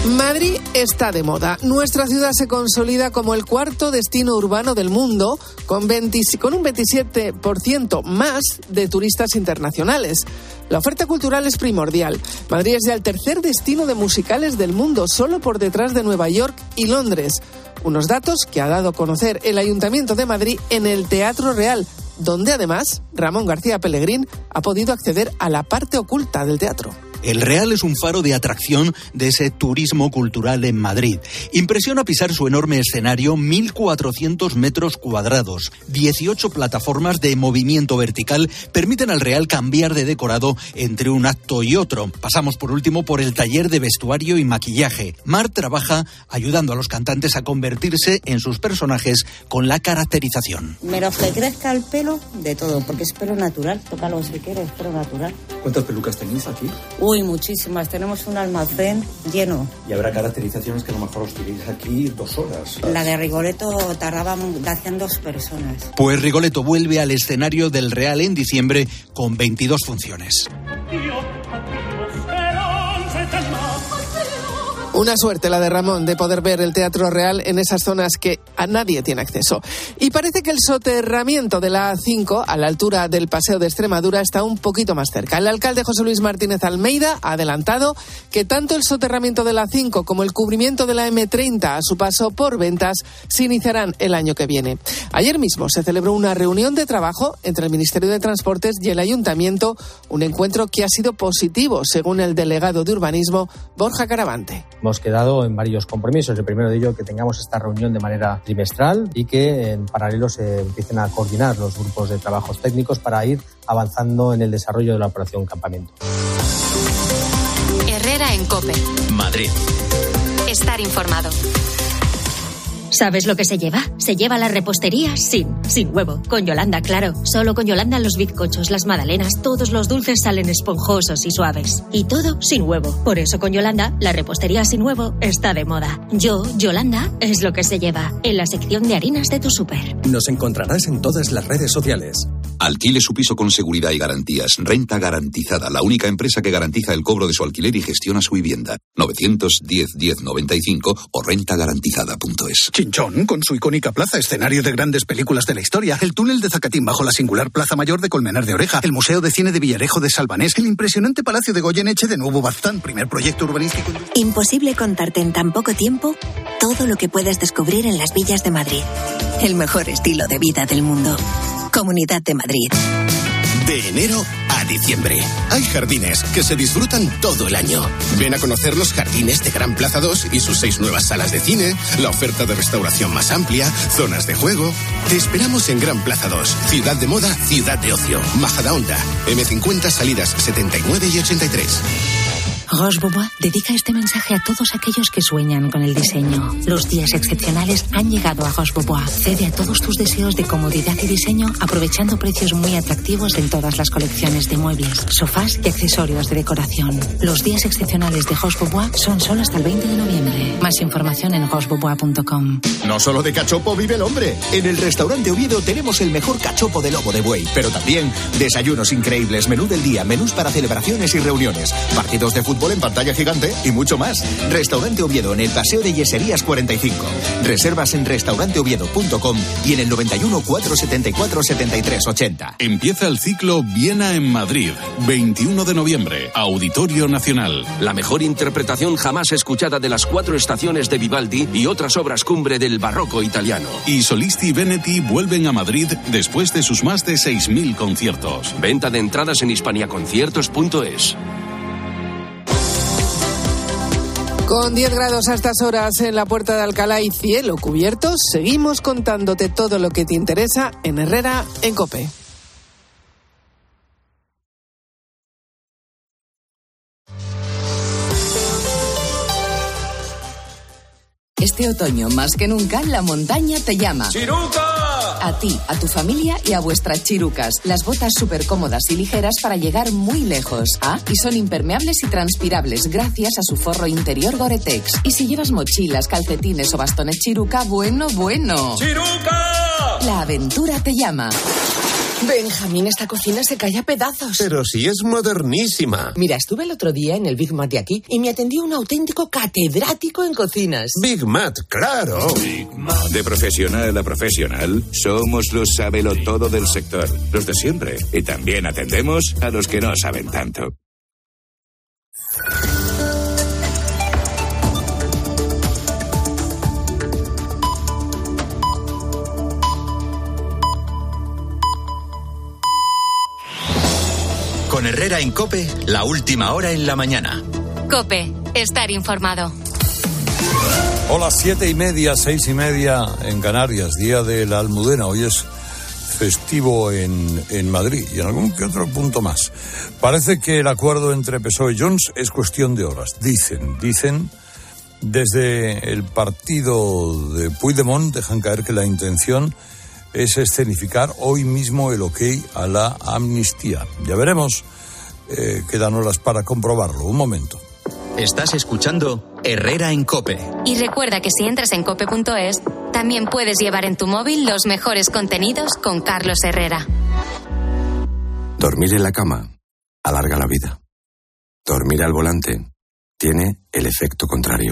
Madrid está de moda. Nuestra ciudad se consolida como el cuarto destino urbano del mundo, con, veinte, con un veintisiete por ciento más de turistas internacionales. La oferta cultural es primordial. Madrid es ya el tercer destino de musicales del mundo, solo por detrás de Nueva York y Londres. Unos datos que ha dado a conocer el Ayuntamiento de Madrid en el Teatro Real, donde además Ramón García Pellegrín ha podido acceder a la parte oculta del teatro. El Real es un faro de atracción de ese turismo cultural en Madrid. Impresiona pisar su enorme escenario, mil cuatrocientos metros cuadrados. dieciocho plataformas de movimiento vertical permiten al Real cambiar de decorado entre un acto y otro. Pasamos por último por el taller de vestuario y maquillaje. Mar trabaja ayudando a los cantantes a convertirse en sus personajes con la caracterización. Menos que crezca el pelo, de todo, porque es pelo natural. Tócalo si quieres, es pelo natural. ¿Cuántas pelucas tenéis aquí? Uy, muchísimas. Tenemos un almacén lleno. Y habrá caracterizaciones que a lo mejor os tiréis aquí dos horas. La de Rigoletto tardaban, la hacían dos personas. Pues Rigoletto vuelve al escenario del Real en diciembre con veintidós funciones. Una suerte la de Ramón de poder ver el Teatro Real en esas zonas que a nadie tiene acceso. Y parece que el soterramiento de la A cinco, a la altura del Paseo de Extremadura, está un poquito más cerca. El alcalde José Luis Martínez Almeida ha adelantado que tanto el soterramiento de la A cinco como el cubrimiento de la eme treinta a su paso por Ventas se iniciarán el año que viene. Ayer mismo se celebró una reunión de trabajo entre el Ministerio de Transportes y el Ayuntamiento, un encuentro que ha sido positivo, según el delegado de Urbanismo, Borja Caravante. Hemos quedado en varios compromisos. El primero de ello, que tengamos esta reunión de manera trimestral y que en paralelo se empiecen a coordinar los grupos de trabajos técnicos para ir avanzando en el desarrollo de la operación Campamento. Herrera en COPE. Madrid. Estar informado. ¿Sabes lo que se lleva? Se lleva la repostería sin, sin huevo. Con Yolanda, claro. Solo con Yolanda los bizcochos, las magdalenas, todos los dulces salen esponjosos y suaves. Y todo sin huevo. Por eso con Yolanda, la repostería sin huevo está de moda. Yo, Yolanda, es lo que se lleva. En la sección de harinas de tu súper. Nos encontrarás en todas las redes sociales. Alquile su piso con seguridad y garantías. Renta Garantizada, la única empresa que garantiza el cobro de su alquiler y gestiona su vivienda. novecientos diez diez noventa y cinco o renta garantizada punto es. Chinchón, con su icónica plaza, escenario de grandes películas de la historia, el túnel de Zacatín bajo la singular Plaza Mayor de Colmenar de Oreja, el Museo de Cine de Villarejo de Salvanés, el impresionante Palacio de Goyeneche de Nuevo Baztán, primer proyecto urbanístico. Imposible contarte en tan poco tiempo todo lo que puedes descubrir en las villas de Madrid. El mejor estilo de vida del mundo. Comunidad de Madrid. De enero a diciembre. Hay jardines que se disfrutan todo el año. Ven a conocer los jardines de Gran Plaza dos y sus seis nuevas salas de cine, la oferta de restauración más amplia, zonas de juego. Te esperamos en Gran Plaza dos. Ciudad de moda, ciudad de ocio. Majadahonda. eme cincuenta, salidas setenta y nueve y ochenta y tres. Roche Bobois dedica este mensaje a todos aquellos que sueñan con el diseño. Los días excepcionales han llegado a Roche Bobois. Cede a todos tus deseos de comodidad y diseño aprovechando precios muy atractivos en todas las colecciones de muebles, sofás y accesorios de decoración. Los días excepcionales de Roche Bobois son solo hasta el veinte de noviembre. Más información en roche bobois punto com. No solo de cachopo vive el hombre. En el restaurante Oviedo tenemos el mejor cachopo de lomo de buey, pero también desayunos increíbles, menú del día, menús para celebraciones y reuniones, partidos de fútbol en pantalla gigante y mucho más. Restaurante Oviedo en el Paseo de Yeserías cuarenta y cinco. Reservas en restaurante oviedo punto com y en el noventa y uno, cuatrocientos setenta y cuatro, setenta y tres ochenta. Empieza el ciclo Viena en Madrid. veintiuno de noviembre. Auditorio Nacional. La mejor interpretación jamás escuchada de las cuatro estaciones de Vivaldi y otras obras cumbre del barroco italiano. Y Solisti Veneti vuelven a Madrid después de sus más de seis mil conciertos. Venta de entradas en hispaniaconciertos punto es. Con diez grados a estas horas en la Puerta de Alcalá y cielo cubierto, seguimos contándote todo lo que te interesa en Herrera en COPE. Este otoño, más que nunca, la montaña te llama. ¡Chiruca! A ti, a tu familia y a vuestras chirucas. Las botas súper cómodas y ligeras para llegar muy lejos. Ah, y son impermeables y transpirables gracias a su forro interior Gore-Tex. Y si llevas mochilas, calcetines o bastones chiruca, bueno, bueno. ¡Chiruca! La aventura te llama. Benjamín, esta cocina se cae a pedazos. Pero si es modernísima. Mira, estuve el otro día en el Big Mat de aquí y me atendió un auténtico catedrático en cocinas. Big Mat, claro. De profesional a profesional, somos los sabelotodo del sector, los de siempre. Y también atendemos a los que no saben tanto. Con Herrera en COPE, la última hora en la mañana. COPE, estar informado. Hola, siete y media, seis y media en Canarias, día de la Almudena. Hoy es festivo en, en Madrid y en algún que otro punto más. Parece que el acuerdo entre P S O E y Junts es cuestión de horas. Dicen, dicen, desde el partido de Puigdemont dejan caer que la intención es escenificar hoy mismo el ok a la amnistía. Ya veremos, eh, quedan horas para comprobarlo. Un momento. Estás escuchando Herrera en COPE. Y recuerda que si entras en cope punto es, también puedes llevar en tu móvil los mejores contenidos con Carlos Herrera. Dormir en la cama alarga la vida. Dormir al volante tiene el efecto contrario.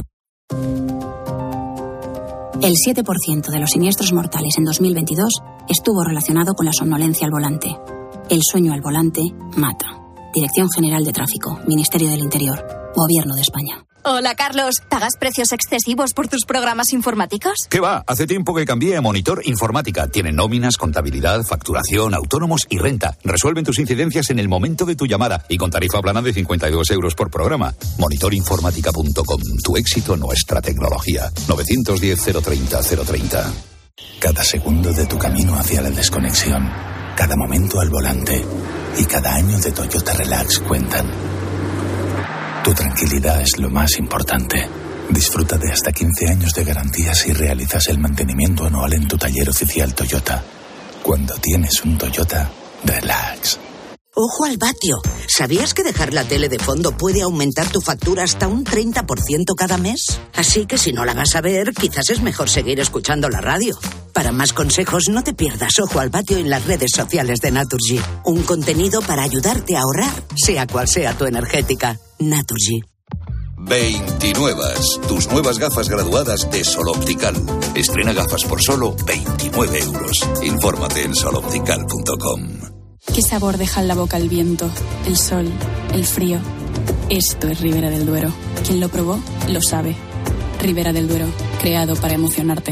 El siete por ciento de los siniestros mortales en dos mil veintidós estuvo relacionado con la somnolencia al volante. El sueño al volante mata. Dirección General de Tráfico, Ministerio del Interior, Gobierno de España. Hola, Carlos. ¿Pagas precios excesivos por tus programas informáticos? ¿Qué va? Hace tiempo que cambié a Monitor Informática. Tienen nóminas, contabilidad, facturación, autónomos y renta. Resuelven tus incidencias en el momento de tu llamada y con tarifa plana de cincuenta y dos euros por programa. monitor informática punto com. Tu éxito, nuestra tecnología. nueve uno cero, cero treinta, cero treinta. Cada segundo de tu camino hacia la desconexión, cada momento al volante y cada año de Toyota Relax cuentan. Tu tranquilidad es lo más importante. Disfruta de hasta quince años de garantía si realizas el mantenimiento anual en tu taller oficial Toyota. Cuando tienes un Toyota, relax. Ojo al vatio. ¿Sabías que dejar la tele de fondo puede aumentar tu factura hasta un treinta por ciento cada mes? Así que si no la vas a ver, quizás es mejor seguir escuchando la radio. Para más consejos, no te pierdas Ojo al vatio en las redes sociales de Naturgy. Un contenido para ayudarte a ahorrar, sea cual sea tu energética. Naturgy. veintinuevas, tus nuevas gafas graduadas de Sol Optical. Estrena gafas por solo veintinueve euros. Infórmate en sol optical punto com. ¿Qué sabor deja en la boca el viento, el sol, el frío? Esto es Ribera del Duero. Quien lo probó, lo sabe. Ribera del Duero, creado para emocionarte.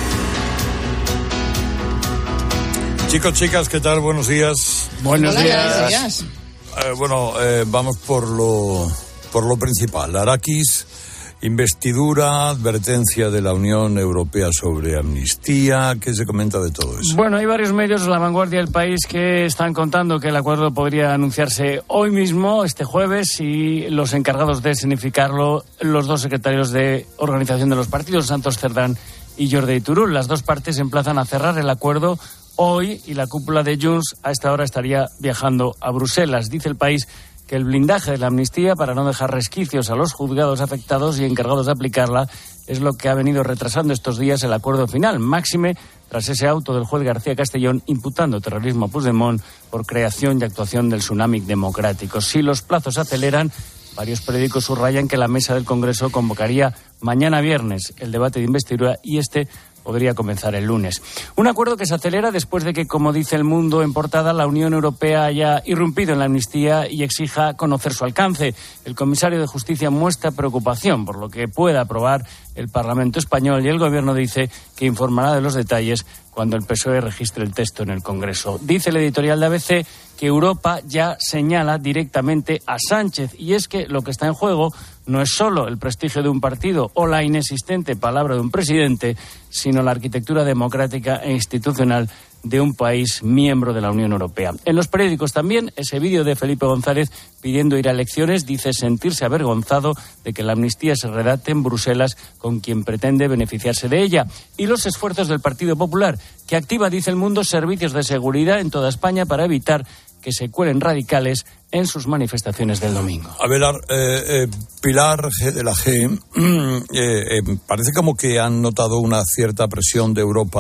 Chicos, chicas, ¿qué tal? Buenos días. Buenos Hola, días. Buenos días. Eh, bueno, eh, vamos por lo, por lo principal. Araquis, investidura, advertencia de la Unión Europea sobre amnistía. ¿Qué se comenta de todo eso? Bueno, hay varios medios, La Vanguardia del País, que están contando que el acuerdo podría anunciarse hoy mismo, este jueves, y los encargados de significarlo, los dos secretarios de organización de los partidos, Santos Cerdán y Jordi Turull. Las dos partes se emplazan a cerrar el acuerdo hoy y la cúpula de Junts a esta hora estaría viajando a Bruselas. Dice El País que el blindaje de la amnistía, para no dejar resquicios a los juzgados afectados y encargados de aplicarla, es lo que ha venido retrasando estos días el acuerdo final, máxime tras ese auto del juez García Castellón imputando terrorismo a Puigdemont por creación y actuación del tsunami democrático. Si los plazos aceleran, varios periódicos subrayan que la mesa del Congreso convocaría mañana viernes el debate de investidura y este podría comenzar el lunes. Un acuerdo que se acelera después de que, como dice El Mundo en portada, la Unión Europea haya irrumpido en la amnistía y exija conocer su alcance. El comisario de Justicia muestra preocupación por lo que pueda aprobar el Parlamento español y el Gobierno dice que informará de los detalles cuando el P S O E registre el texto en el Congreso. Dice el editorial de A B C que Europa ya señala directamente a Sánchez, y es que lo que está en juego no es solo el prestigio de un partido o la inexistente palabra de un presidente, sino la arquitectura democrática e institucional de un país miembro de la Unión Europea. En los periódicos también ese vídeo de Felipe González pidiendo ir a elecciones dice sentirse avergonzado de que la amnistía se redacte en Bruselas con quien pretende beneficiarse de ella. Y los esfuerzos del Partido Popular, que activa, dice El Mundo, servicios de seguridad en toda España para evitar que se cuelen radicales en sus manifestaciones del domingo. A ver, eh, eh, Pilar G de la G, eh, eh, parece como que han notado una cierta presión de Europa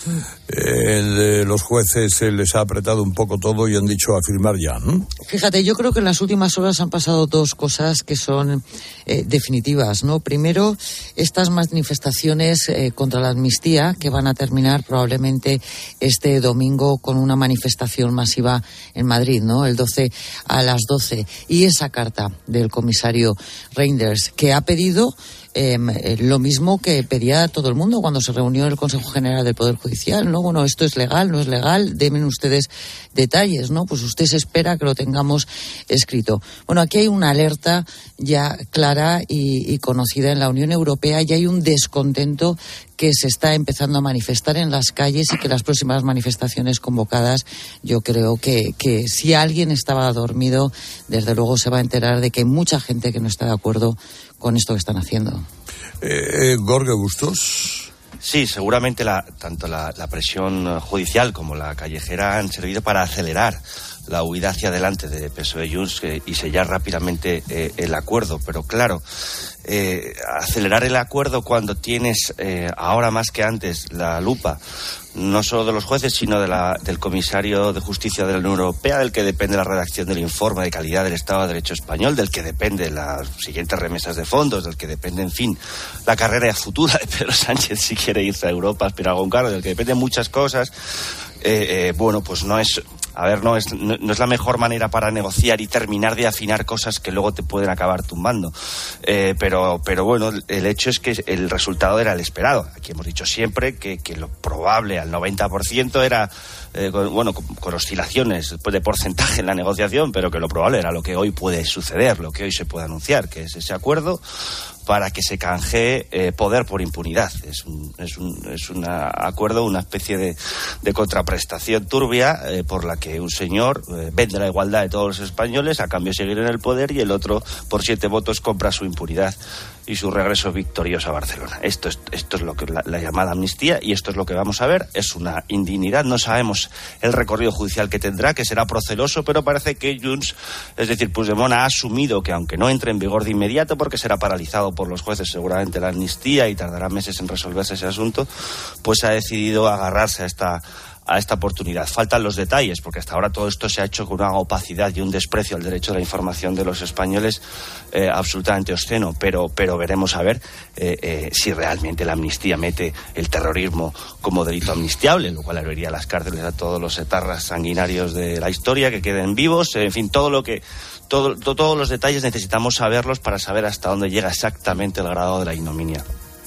el, eh, los jueces se les ha apretado un poco todo y han dicho a firmar ya, ¿no? Fíjate, yo creo que en las últimas horas han pasado dos cosas que son eh, definitivas, ¿no? Primero, estas manifestaciones eh, contra la amnistía, que van a terminar probablemente este domingo con una manifestación masiva en Madrid, ¿no? El doce a las doce. Y esa carta del comisario Reinders, que ha pedido Eh, lo mismo que pedía todo el mundo cuando se reunió en el Consejo General del Poder Judicial, ¿no? Bueno, esto es legal, no es legal, denme ustedes detalles, ¿no? Pues usted se espera que lo tengamos escrito. Bueno, aquí hay una alerta ya clara y, y conocida en la Unión Europea, y hay un descontento que se está empezando a manifestar en las calles, y que las próximas manifestaciones convocadas, yo creo que, que si alguien estaba dormido, desde luego se va a enterar de que hay mucha gente que no está de acuerdo con esto que están haciendo. Eh, Jorge Bustos. Sí, seguramente la, tanto la, la presión judicial como la callejera han servido para acelerar la huida hacia adelante de P S O E y Junts eh, y sellar rápidamente eh, el acuerdo. Pero claro, eh, acelerar el acuerdo cuando tienes eh, ahora más que antes la lupa no solo de los jueces, sino de la, del comisario de Justicia de la Unión Europea, del que depende la redacción del informe de calidad del Estado de Derecho español, del que depende las siguientes remesas de fondos, del que depende, en fin, la carrera futura de Pedro Sánchez si quiere irse a Europa, aspirar a algún cargo, del que dependen muchas cosas. Eh, eh, bueno, pues no es... A ver, no es, no, no es la mejor manera para negociar y terminar de afinar cosas que luego te pueden acabar tumbando. Eh, pero, pero bueno, el hecho es que el resultado era el esperado. Aquí hemos dicho siempre que, que lo probable al noventa por ciento era, eh, con, bueno, con, con oscilaciones de porcentaje en la negociación, pero que lo probable era lo que hoy puede suceder, lo que hoy se puede anunciar, que es ese acuerdo para que se canjee eh, poder por impunidad. Es un, es un es un acuerdo, una especie de, de contraprestación turbia eh, por la que un señor eh, vende la igualdad de todos los españoles a cambio de seguir en el poder, y el otro por siete votos compra su impunidad y su regreso victorioso a Barcelona. Esto es, esto es lo que la, la llamada amnistía, y esto es lo que vamos a ver. Es una indignidad. No sabemos el recorrido judicial que tendrá, que será proceloso, pero parece que Junts, es decir, Puigdemont, ha asumido que aunque no entre en vigor de inmediato, porque será paralizado por los jueces seguramente la amnistía y tardará meses en resolverse ese asunto, pues ha decidido agarrarse a esta a esta oportunidad. Faltan los detalles, porque hasta ahora todo esto se ha hecho con una opacidad y un desprecio al derecho a la información de los españoles eh, absolutamente obsceno, pero, pero veremos a ver eh, eh, si realmente la amnistía mete el terrorismo como delito amnistiable, lo cual abriría las cárceles a todos los etarras sanguinarios de la historia, que queden vivos, en fin, todo lo que todo, to, todos los detalles necesitamos saberlos para saber hasta dónde llega exactamente el grado de la ignominia.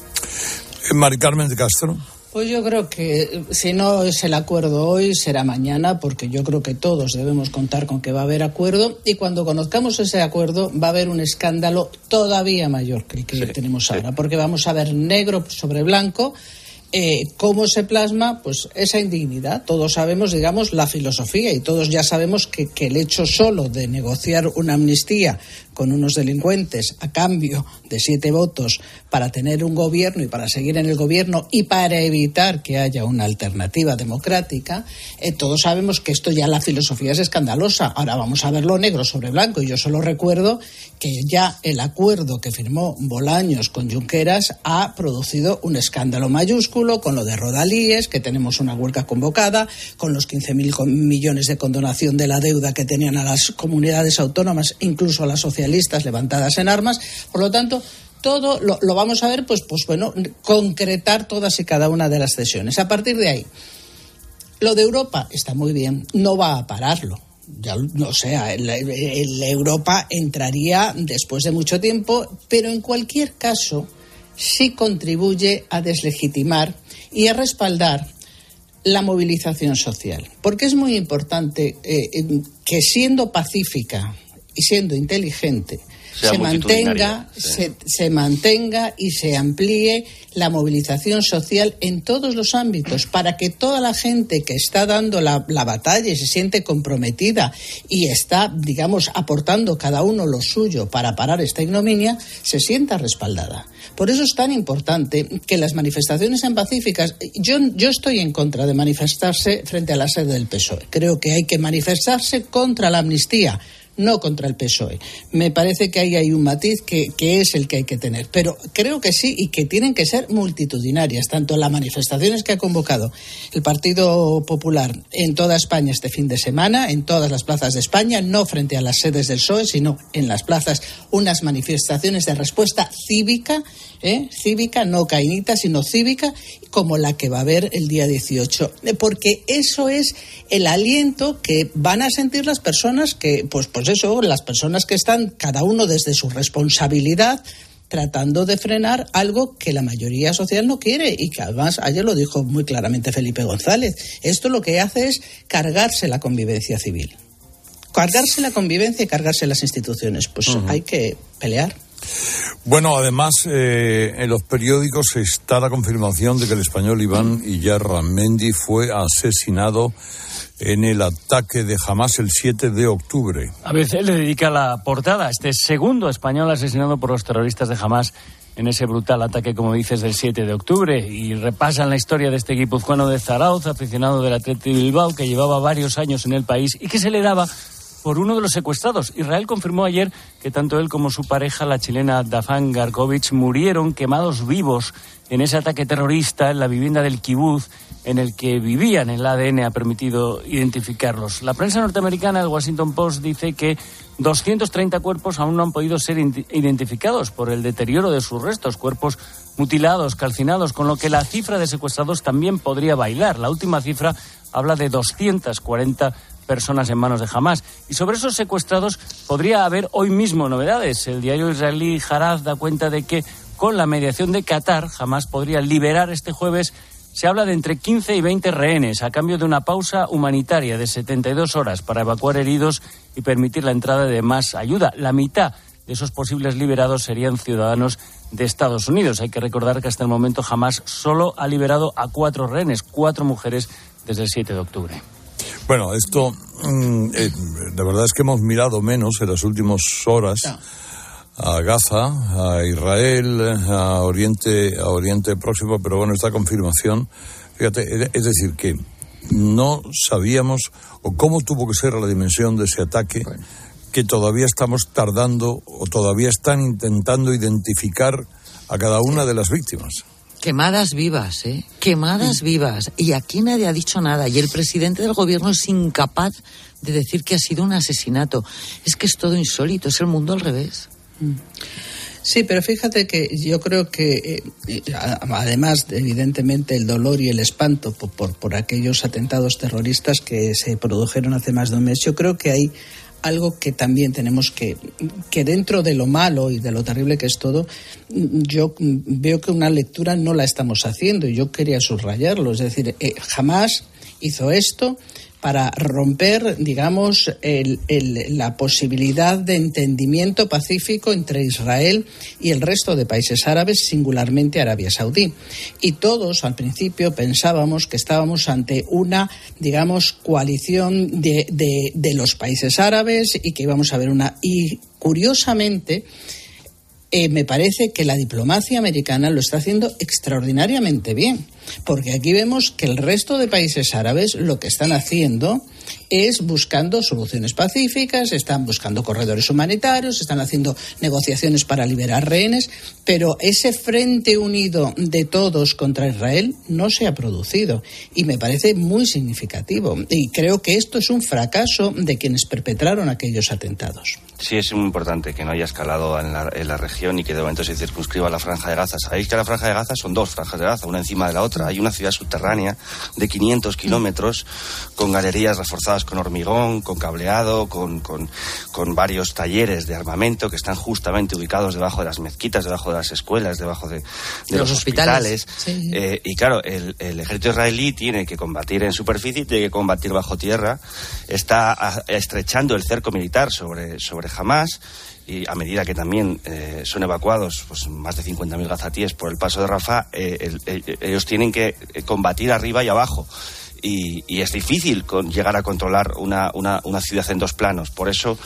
Mari Carmen de Castro. Pues yo creo que si no es el acuerdo hoy, será mañana, porque yo creo que todos debemos contar con que va a haber acuerdo, y cuando conozcamos ese acuerdo va a haber un escándalo todavía mayor que el que sí, tenemos ahora, sí. Porque vamos a ver negro sobre blanco eh, cómo se plasma pues esa indignidad. Todos sabemos, digamos, la filosofía, y todos ya sabemos que, que el hecho solo de negociar una amnistía con unos delincuentes a cambio de siete votos para tener un gobierno y para seguir en el gobierno y para evitar que haya una alternativa democrática, eh, todos sabemos que esto ya, la filosofía es escandalosa. Ahora vamos a verlo negro sobre blanco, y yo solo recuerdo que ya el acuerdo que firmó Bolaños con Junqueras ha producido un escándalo mayúsculo, con lo de Rodalíes, que tenemos una huelga convocada, con los quince mil millones de condonación de la deuda que tenían a las comunidades autónomas, incluso a las socialistas levantadas en armas. Por lo tanto, todo lo, lo vamos a ver, pues, pues bueno, concretar todas y cada una de las cesiones. A partir de ahí, lo de Europa está muy bien, no va a pararlo. Ya no sé, el, el, el Europa entraría después de mucho tiempo, pero en cualquier caso sí contribuye a deslegitimar y a respaldar la movilización social. Porque es muy importante eh, que, siendo pacífica y siendo inteligente, se mantenga, sí. se, se mantenga y se amplíe la movilización social en todos los ámbitos, para que toda la gente que está dando la, la batalla y se siente comprometida y está, digamos, aportando cada uno lo suyo para parar esta ignominia, se sienta respaldada. Por eso es tan importante que las manifestaciones sean pacíficas. Yo, yo estoy en contra de manifestarse frente a la sede del P S O E. Creo que hay que manifestarse contra la amnistía, no contra el P S O E. Me parece que ahí hay un matiz que, que es el que hay que tener. Pero creo que sí, y que tienen que ser multitudinarias, tanto las manifestaciones que ha convocado el Partido Popular en toda España este fin de semana, en todas las plazas de España, no frente a las sedes del P S O E, sino en las plazas, unas manifestaciones de respuesta cívica, ¿eh? cívica, no cainita, sino cívica, como la que va a haber el día dieciocho. Porque eso es el aliento que van a sentir las personas que, pues, pues eso, las personas que están, cada uno desde su responsabilidad, tratando de frenar algo que la mayoría social no quiere y que además ayer lo dijo muy claramente Felipe González. Esto lo que hace es cargarse la convivencia civil. Cargarse la convivencia y cargarse las instituciones. Pues uh-huh. hay que pelear. Bueno, además, eh, en los periódicos está la confirmación de que el español Iván Iyarramendi fue asesinado en el ataque de Hamás el siete de octubre. A veces le dedica la portada a este segundo español asesinado por los terroristas de Hamás en ese brutal ataque, como dices, del siete de octubre. Y repasan la historia de este guipuzcoano de Zarauz, aficionado del Athletic Bilbao, que llevaba varios años en el país y que se le daba por uno de los secuestrados. Israel confirmó ayer que tanto él como su pareja, la chilena Dafan Garkovich, murieron quemados vivos en ese ataque terrorista en la vivienda del kibutz en el que vivían. El A D N ha permitido identificarlos. La prensa norteamericana, el Washington Post, dice que doscientos treinta cuerpos aún no han podido ser identificados por el deterioro de sus restos, cuerpos mutilados, calcinados, con lo que la cifra de secuestrados también podría bailar. La última cifra habla de doscientas cuarenta personas en manos de Hamás. Y sobre esos secuestrados podría haber hoy mismo novedades. El diario israelí Haaretz da cuenta de que con la mediación de Qatar, Hamás podría liberar este jueves. Se habla de entre quince y veinte rehenes a cambio de una pausa humanitaria de setenta y dos horas para evacuar heridos y permitir la entrada de más ayuda. La mitad de esos posibles liberados serían ciudadanos de Estados Unidos. Hay que recordar que hasta el momento Hamás solo ha liberado a cuatro rehenes, cuatro mujeres, desde el siete de octubre. Bueno, esto, eh, la verdad es que hemos mirado menos en las últimas horas a Gaza, a Israel, a Oriente, a Oriente Próximo, pero bueno, esta confirmación, fíjate, es decir, que no sabíamos o cómo tuvo que ser la dimensión de ese ataque, que todavía estamos tardando o todavía están intentando identificar a cada una de las víctimas. Quemadas vivas, ¿eh? Quemadas vivas. Y aquí nadie ha dicho nada. Y el presidente del gobierno es incapaz de decir que ha sido un asesinato. Es que es todo insólito, es el mundo al revés. Sí, pero fíjate que yo creo que, eh, además, evidentemente, el dolor y el espanto por, por, por aquellos atentados terroristas que se produjeron hace más de un mes, yo creo que hay algo que también tenemos que, que dentro de lo malo y de lo terrible que es todo, yo veo que una lectura no la estamos haciendo y yo quería subrayarlo. Es decir, eh, jamás hizo esto para romper, digamos, el, el, la posibilidad de entendimiento pacífico entre Israel y el resto de países árabes, singularmente Arabia Saudí. Y todos, al principio, pensábamos que estábamos ante una, digamos, coalición de, de, de los países árabes y que íbamos a ver una... Y, curiosamente, Eh, me parece que la diplomacia americana lo está haciendo extraordinariamente bien, porque aquí vemos que el resto de países árabes lo que están haciendo es buscando soluciones pacíficas, están buscando corredores humanitarios, están haciendo negociaciones para liberar rehenes, pero ese frente unido de todos contra Israel no se ha producido y me parece muy significativo y creo que esto es un fracaso de quienes perpetraron aquellos atentados. Sí, es muy importante que no haya escalado en la, en la región y que de momento se circunscriba la Franja de Gaza. Sabéis que la Franja de Gaza son dos franjas de Gaza, una encima de la otra. Hay una ciudad subterránea de quinientos kilómetros con galerías reforzadas con hormigón, con cableado, con, con, con varios talleres de armamento que están justamente ubicados debajo de las mezquitas, debajo de las escuelas, debajo de, de, de los, los hospitales. hospitales. Sí. Eh, y claro, el, el ejército israelí tiene que combatir en superficie, tiene que combatir bajo tierra, está a, estrechando el cerco militar sobre, sobre Hamás, y a medida que también eh, son evacuados pues más de cincuenta mil gazatíes por el paso de Rafah, eh, el, el, ellos tienen que combatir arriba y abajo. Y, y es difícil con, llegar a controlar una, una, una ciudad en dos planos. Por eso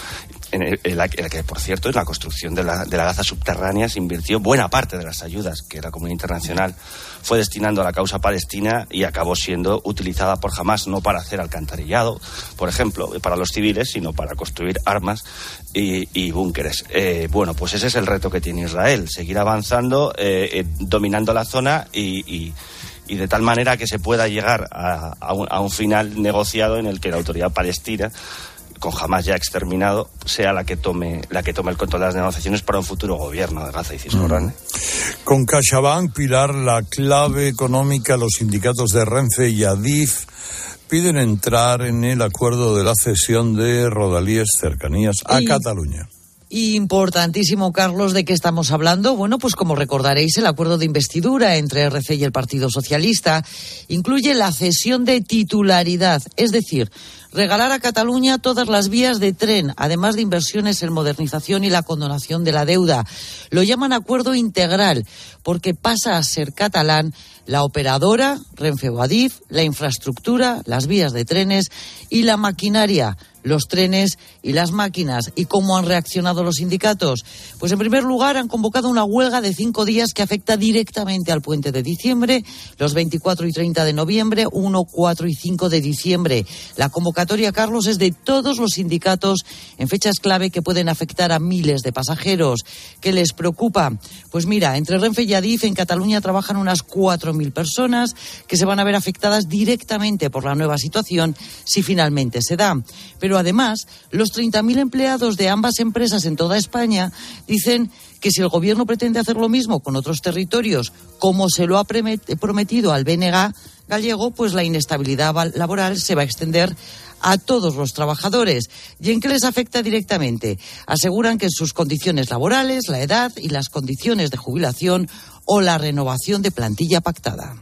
en, el, en, la, en la que, por cierto, en la construcción de la, de la Gaza subterránea se invirtió buena parte de las ayudas que la comunidad internacional fue destinando a la causa palestina y acabó siendo utilizada por Hamás no para hacer alcantarillado, por ejemplo, para los civiles, sino para construir armas y, y búnkeres. Eh, bueno, pues ese es el reto que tiene Israel, seguir avanzando, eh, eh, dominando la zona y... y y de tal manera que se pueda llegar a, a, un, a un final negociado en el que la autoridad palestina, con Hamás ya exterminado, sea la que tome la que tome el control de las negociaciones para un futuro gobierno de Gaza y Cisjordania. Mm. Con CaixaBank, Pilar, la clave económica, los sindicatos de Renfe y Adif piden entrar en el acuerdo de la cesión de Rodalies Cercanías a y... Cataluña. Importantísimo, Carlos, ¿de qué estamos hablando? Bueno, pues como recordaréis, el acuerdo de investidura entre R C y el Partido Socialista incluye la cesión de titularidad, es decir, regalar a Cataluña todas las vías de tren, además de inversiones en modernización y la condonación de la deuda. Lo llaman acuerdo integral, porque pasa a ser catalán la operadora, Renfe o Adif, la infraestructura, las vías de trenes y la maquinaria, los trenes y las máquinas. ¿Y cómo han reaccionado los sindicatos? Pues en primer lugar han convocado una huelga de cinco días que afecta directamente al puente de diciembre, los veinticuatro y treinta de noviembre, uno, cuatro y cinco de diciembre. La convocatoria, Carlos, es de todos los sindicatos en fechas clave que pueden afectar a miles de pasajeros. ¿Qué les preocupa? Pues mira, entre Renfe y Adif en Cataluña trabajan unas cuatro mil personas que se van a ver afectadas directamente por la nueva situación si finalmente se da. Pero además, los treinta mil empleados de ambas empresas en toda España dicen que si el gobierno pretende hacer lo mismo con otros territorios, como se lo ha prometido al B N G gallego, pues la inestabilidad laboral se va a extender a todos los trabajadores. ¿Y en qué les afecta directamente? Aseguran que en sus condiciones laborales, la edad y las condiciones de jubilación o la renovación de plantilla pactada.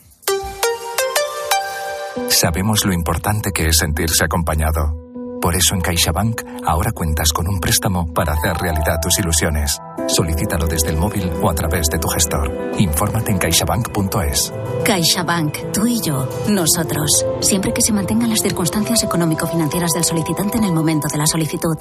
Sabemos lo importante que es sentirse acompañado. Por eso en CaixaBank ahora cuentas con un préstamo para hacer realidad tus ilusiones. Solicítalo desde el móvil o a través de tu gestor. Infórmate en caixabank punto es. CaixaBank, tú y yo, nosotros. Siempre que se mantengan las circunstancias económico-financieras del solicitante en el momento de la solicitud.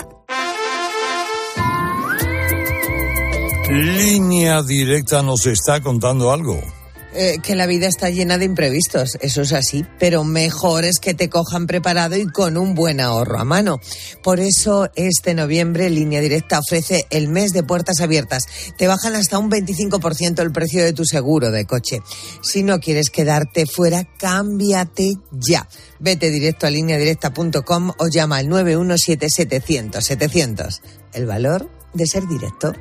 Línea Directa nos está contando algo. Eh, que la vida está llena de imprevistos, eso es así, pero mejor es que te cojan preparado y con un buen ahorro a mano. Por eso este noviembre Línea Directa ofrece el mes de puertas abiertas. Te bajan hasta un veinticinco por ciento el precio de tu seguro de coche. Si no quieres quedarte fuera, cámbiate ya. Vete directo a línea directa punto com o llama al nueve uno siete setecientos setecientos. El valor de ser directo.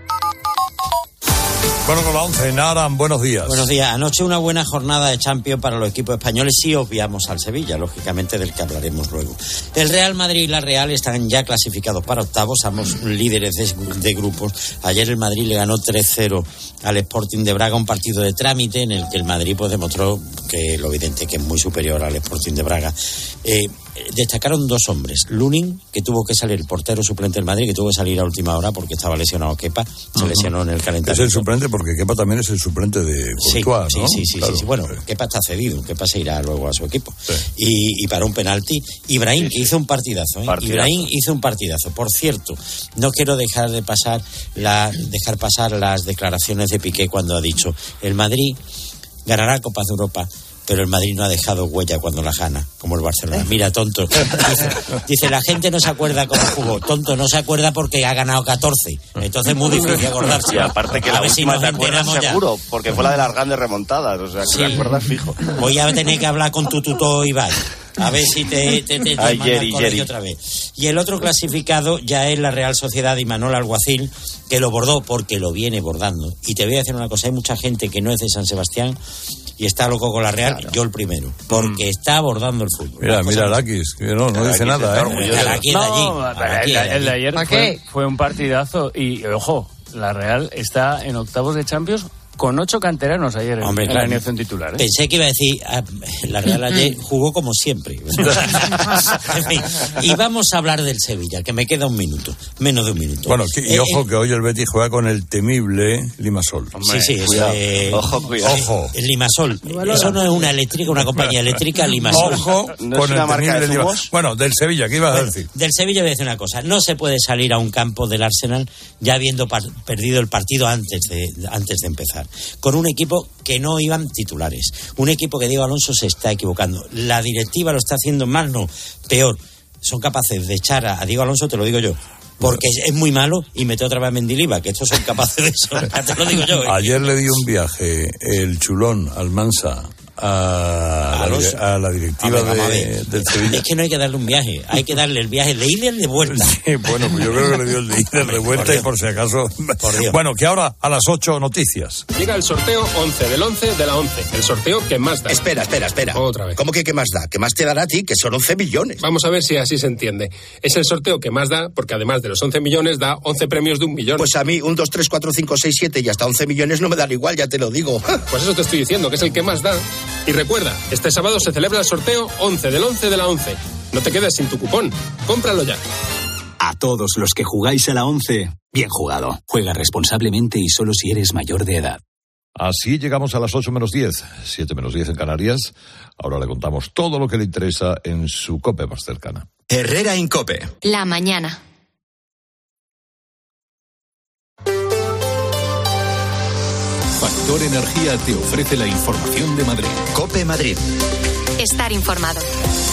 Bueno, con la once, Naran, buenos días. Buenos días. Anoche una buena jornada de Champions para los equipos españoles, si obviamos al Sevilla, lógicamente, del que hablaremos luego. El Real Madrid y la Real están ya clasificados para octavos, ambos líderes de, de grupos. Ayer el Madrid le ganó tres cero al Sporting de Braga, un partido de trámite en el que el Madrid pues demostró que lo evidente que es muy superior al Sporting de Braga. Eh, destacaron dos hombres. Lunin, que tuvo que salir, el portero suplente del Madrid, que tuvo que salir a última hora porque estaba lesionado Kepa, se uh-huh. lesionó en el calentamiento. Es el suplente porque Kepa también es el suplente de Courtois, sí, ¿no? Sí, sí, claro. sí, sí. Bueno, Kepa está cedido, Kepa se irá luego a su equipo. Sí. Y, y para un penalti, Ibrahim, sí, sí. que hizo un partidazo, ¿eh? partidazo. Ibrahim hizo un partidazo. Por cierto, no quiero dejar de pasar la, dejar pasar las declaraciones de Piqué cuando ha dicho: el Madrid ganará Copas de Europa, pero el Madrid no ha dejado huella cuando la gana, como el Barcelona. Mira, tonto. Dice, dice, la gente no se acuerda cómo jugó. Tonto, no se acuerda porque ha ganado catorce. Entonces es muy difícil acordarse. Y aparte que a la última si te acuerdas seguro, ya. porque fue la de las grandes remontadas. O sea, que sí. te acuerdas fijo. Voy a tener que hablar con tu tutor Ibai. A ver si te, te, te, te Ay, Jerry, Jerry. otra vez. Y el otro clasificado ya es la Real Sociedad y Imanol Alguacil, que lo bordó porque lo viene bordando. Y te voy a decir una cosa, hay mucha gente que no es de San Sebastián y está loco con la Real, claro. yo el primero, porque mm. está abordando el fútbol. Mira, mira Lakis, que no, no dice nada, ¿eh? Alakis no, allí. El, el, el de ayer fue, fue un partidazo y, ojo, la Real está en octavos de Champions con ocho canteranos ayer en, Hombre, en claro, la alineación titular. ¿eh? Pensé que iba a decir, ah, la Real ayer jugó como siempre. En fin, y vamos a hablar del Sevilla, que me queda un minuto, menos de un minuto. Bueno, que, y eh, ojo eh, que hoy el Betis juega con el temible Limasol. Sí, sí, cuidado. Eh, Ojo, cuidado. Ojo. El Limasol. Eso no es una eléctrica, una compañía eléctrica, Limasol. Ojo ¿No con es una el marca temible de Limasol. zumos? Bueno, del Sevilla, ¿qué ibas a Bueno, decir? del Sevilla voy a decir una cosa. No se puede salir a un campo del Arsenal ya habiendo par- perdido el partido antes de, antes de empezar. Con un equipo que no iban titulares. Un equipo que Diego Alonso se está equivocando. La directiva lo está haciendo mal, no, peor. Son capaces de echar a, a Diego Alonso, te lo digo yo. Porque es, es muy malo y mete otra vez a Mendilibar, que estos son capaces de eso. Te lo digo yo. ¿eh? Ayer le di un viaje el chulón Almansa a, A la, los- a la directiva Vamos a de, ver. del Sevilla. Es que no hay que darle un viaje, hay que darle el viaje de ida y el de vuelta. Sí, bueno, pues yo creo que le dio el de ida, el de vuelta, y por si acaso. Bueno, que ahora a las ocho noticias. Llega el sorteo once del once de la once. El sorteo que más da. Espera, espera, espera. Otra vez. ¿Cómo que qué más da? ¿Qué más te dará a ti? Que son once millones. Vamos a ver si así se entiende. Es el sorteo que más da porque además de los once millones da once premios de un millón. Pues a mí un, dos, tres, cuatro, cinco, seis, siete y hasta once millones no me dan igual, ya te lo digo. Pues eso te estoy diciendo, que es el que más da. Y recuerda, este sábado se celebra el sorteo once del once de la once. No te quedes sin tu cupón. Cómpralo ya. A todos los que jugáis a la once, bien jugado. Juega responsablemente y solo si eres mayor de edad. Así llegamos a las ocho menos diez, siete menos diez en Canarias. Ahora le contamos todo lo que le interesa en su COPE más cercana. Herrera en COPE. La mañana. Factor Energía te ofrece la información de Madrid. COPE Madrid. Estar informado.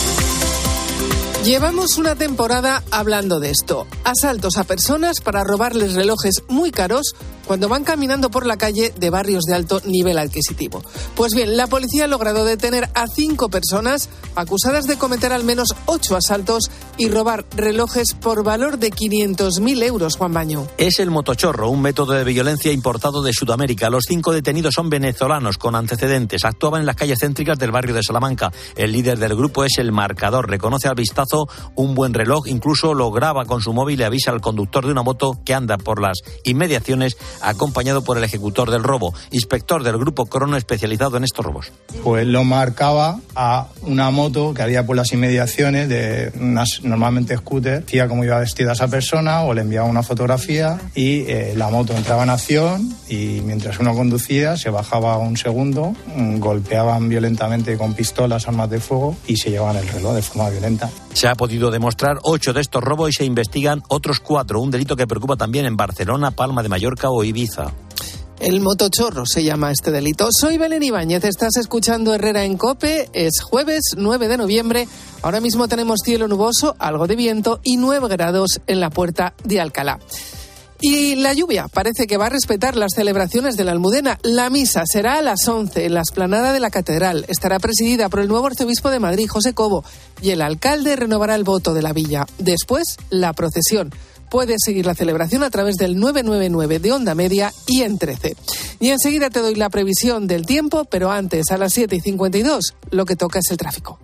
Llevamos una temporada hablando de esto. Asaltos a personas para robarles relojes muy caros cuando van caminando por la calle de barrios de alto nivel adquisitivo. Pues bien, la policía ha logrado detener a cinco personas acusadas de cometer al menos ocho asaltos y robar relojes por valor de quinientos mil euros, Juan Baño. Es el motochorro, un método de violencia importado de Sudamérica. Los cinco detenidos son venezolanos con antecedentes. Actuaban en las calles céntricas del barrio de Salamanca. El líder del grupo es el marcador. Reconoce al vistazo un buen reloj, incluso lo graba con su móvil y avisa al conductor de una moto que anda por las inmediaciones acompañado por el ejecutor del robo, inspector del grupo Crono especializado en estos robos. Pues lo marcaba a una moto que había por las inmediaciones de unas normalmente scooter, decía cómo iba vestida esa persona o le enviaba una fotografía y eh, la moto entraba en acción y mientras uno conducía se bajaba un segundo, golpeaban violentamente con pistolas, armas de fuego y se llevaban el reloj de forma violenta. Se ha podido demostrar ocho de estos robos y se investigan otros cuatro, un delito que preocupa también en Barcelona, Palma de Mallorca o Ibiza. El motochorro se llama este delito. Soy Belén Ibáñez, estás escuchando Herrera en COPE, es jueves nueve de noviembre, ahora mismo tenemos cielo nuboso, algo de viento y nueve grados en la Puerta de Alcalá. Y la lluvia parece que va a respetar las celebraciones de la Almudena. La misa será a las once en la explanada de la Catedral. Estará presidida por el nuevo arzobispo de Madrid, José Cobo, y el alcalde renovará el voto de la villa. Después, la procesión. Puedes seguir la celebración a través del nueve nueve nueve de Onda Media y en trece. Y enseguida te doy la previsión del tiempo, pero antes, a las siete y cincuenta y dos, lo que toca es el tráfico.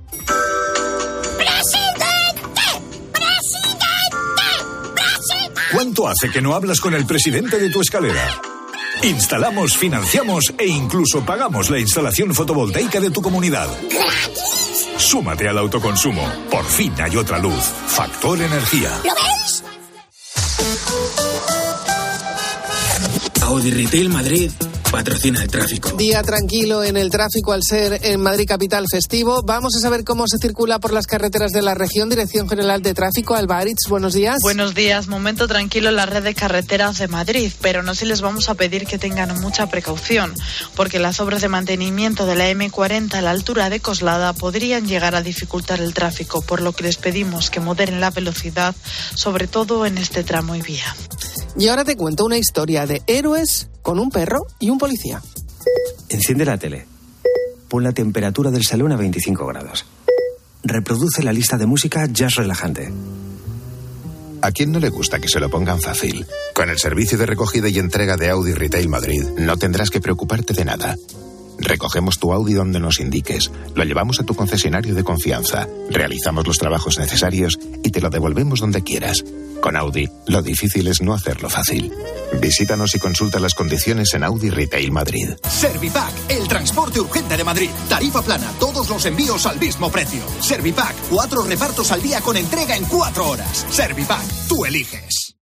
¿Cuánto hace que no hablas con el presidente de tu escalera? Instalamos, financiamos e incluso pagamos la instalación fotovoltaica de tu comunidad. ¡Gratis! Súmate al autoconsumo. Por fin hay otra luz. Factor Energía. ¿Lo ves? Audi Retail Madrid patrocina el tráfico. Día tranquilo en el tráfico al ser en Madrid capital festivo. Vamos a saber cómo se circula por las carreteras de la región. Dirección General de Tráfico, Alba Aritz, buenos días. Buenos días. Momento tranquilo en la red de carreteras de Madrid, pero no si les vamos a pedir que tengan mucha precaución, porque las obras de mantenimiento de la eme cuarenta a la altura de Coslada podrían llegar a dificultar el tráfico, por lo que les pedimos que moderen la velocidad, sobre todo en este tramo y vía. Y ahora te cuento una historia de héroes con un perro y un policía. Enciende la tele. Pon la temperatura del salón a veinticinco grados. Reproduce la lista de música jazz relajante. ¿A quién no le gusta que se lo pongan fácil? Con el servicio de recogida y entrega de Audi Retail Madrid, no tendrás que preocuparte de nada. Recogemos tu Audi donde nos indiques, lo llevamos a tu concesionario de confianza, realizamos los trabajos necesarios y te lo devolvemos donde quieras. Con Audi, lo difícil es no hacerlo fácil. Visítanos y consulta las condiciones en Audi Retail Madrid. Servipack, el transporte urgente de Madrid. Tarifa plana, todos los envíos al mismo precio. Servipack, cuatro repartos al día con entrega en cuatro horas. Servipack, tú eliges.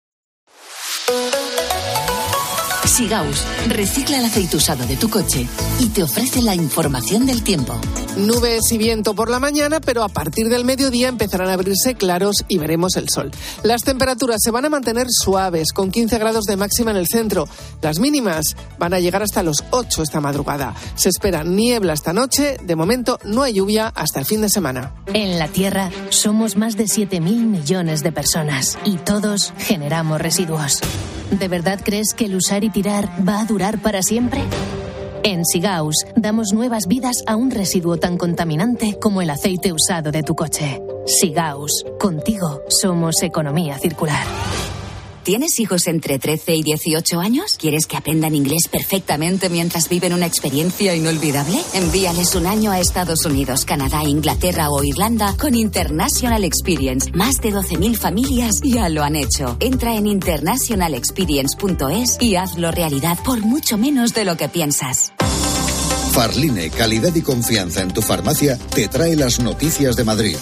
Sigaus recicla el aceite usado de tu coche y te ofrece la información del tiempo. Nubes y viento por la mañana, pero a partir del mediodía empezarán a abrirse claros y veremos el sol. Las temperaturas se van a mantener suaves, con quince grados de máxima en el centro. Las mínimas van a llegar hasta los ocho esta madrugada. Se espera niebla esta noche. De momento no hay lluvia hasta el fin de semana. En la Tierra somos más de siete mil millones de personas y todos generamos residuos. ¿De verdad crees que el usar y tirar va a durar para siempre? En Sigaus damos nuevas vidas a un residuo tan contaminante como el aceite usado de tu coche. Sigaus, contigo somos economía circular. ¿Tienes hijos entre trece y dieciocho años? ¿Quieres que aprendan inglés perfectamente mientras viven una experiencia inolvidable? Envíales un año a Estados Unidos, Canadá, Inglaterra o Irlanda con International Experience. Más de doce mil familias ya lo han hecho. Entra en international experience punto es y hazlo realidad por mucho menos de lo que piensas. Farline, calidad y confianza en tu farmacia, te trae las noticias de Madrid.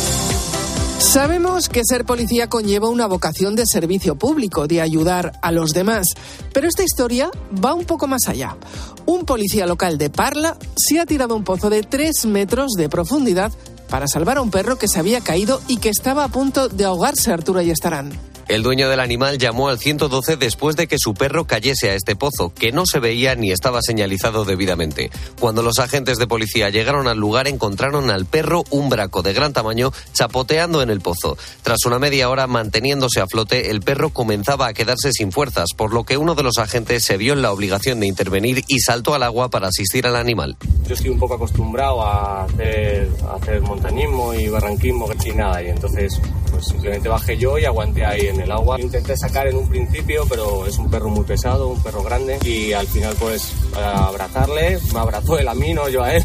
Sabemos que ser policía conlleva una vocación de servicio público, de ayudar a los demás, pero esta historia va un poco más allá. Un policía local de Parla se ha tirado a un pozo de tres metros de profundidad para salvar a un perro que se había caído y que estaba a punto de ahogarse. Arturo Ayestarán. El dueño del animal llamó al ciento doce después de que su perro cayese a este pozo, que no se veía ni estaba señalizado debidamente. Cuando los agentes de policía llegaron al lugar, encontraron al perro, un braco de gran tamaño, chapoteando en el pozo. Tras una media hora manteniéndose a flote, el perro comenzaba a quedarse sin fuerzas, por lo que uno de los agentes se vio en la obligación de intervenir y saltó al agua para asistir al animal. Yo estoy un poco acostumbrado a hacer, a hacer montañismo y barranquismo y nada, y entonces pues simplemente bajé yo y aguanté ahí en el agua. Intenté sacar en un principio, pero es un perro muy pesado, un perro grande, y al final pues a abrazarle, me abrazó él a mí, no yo a él.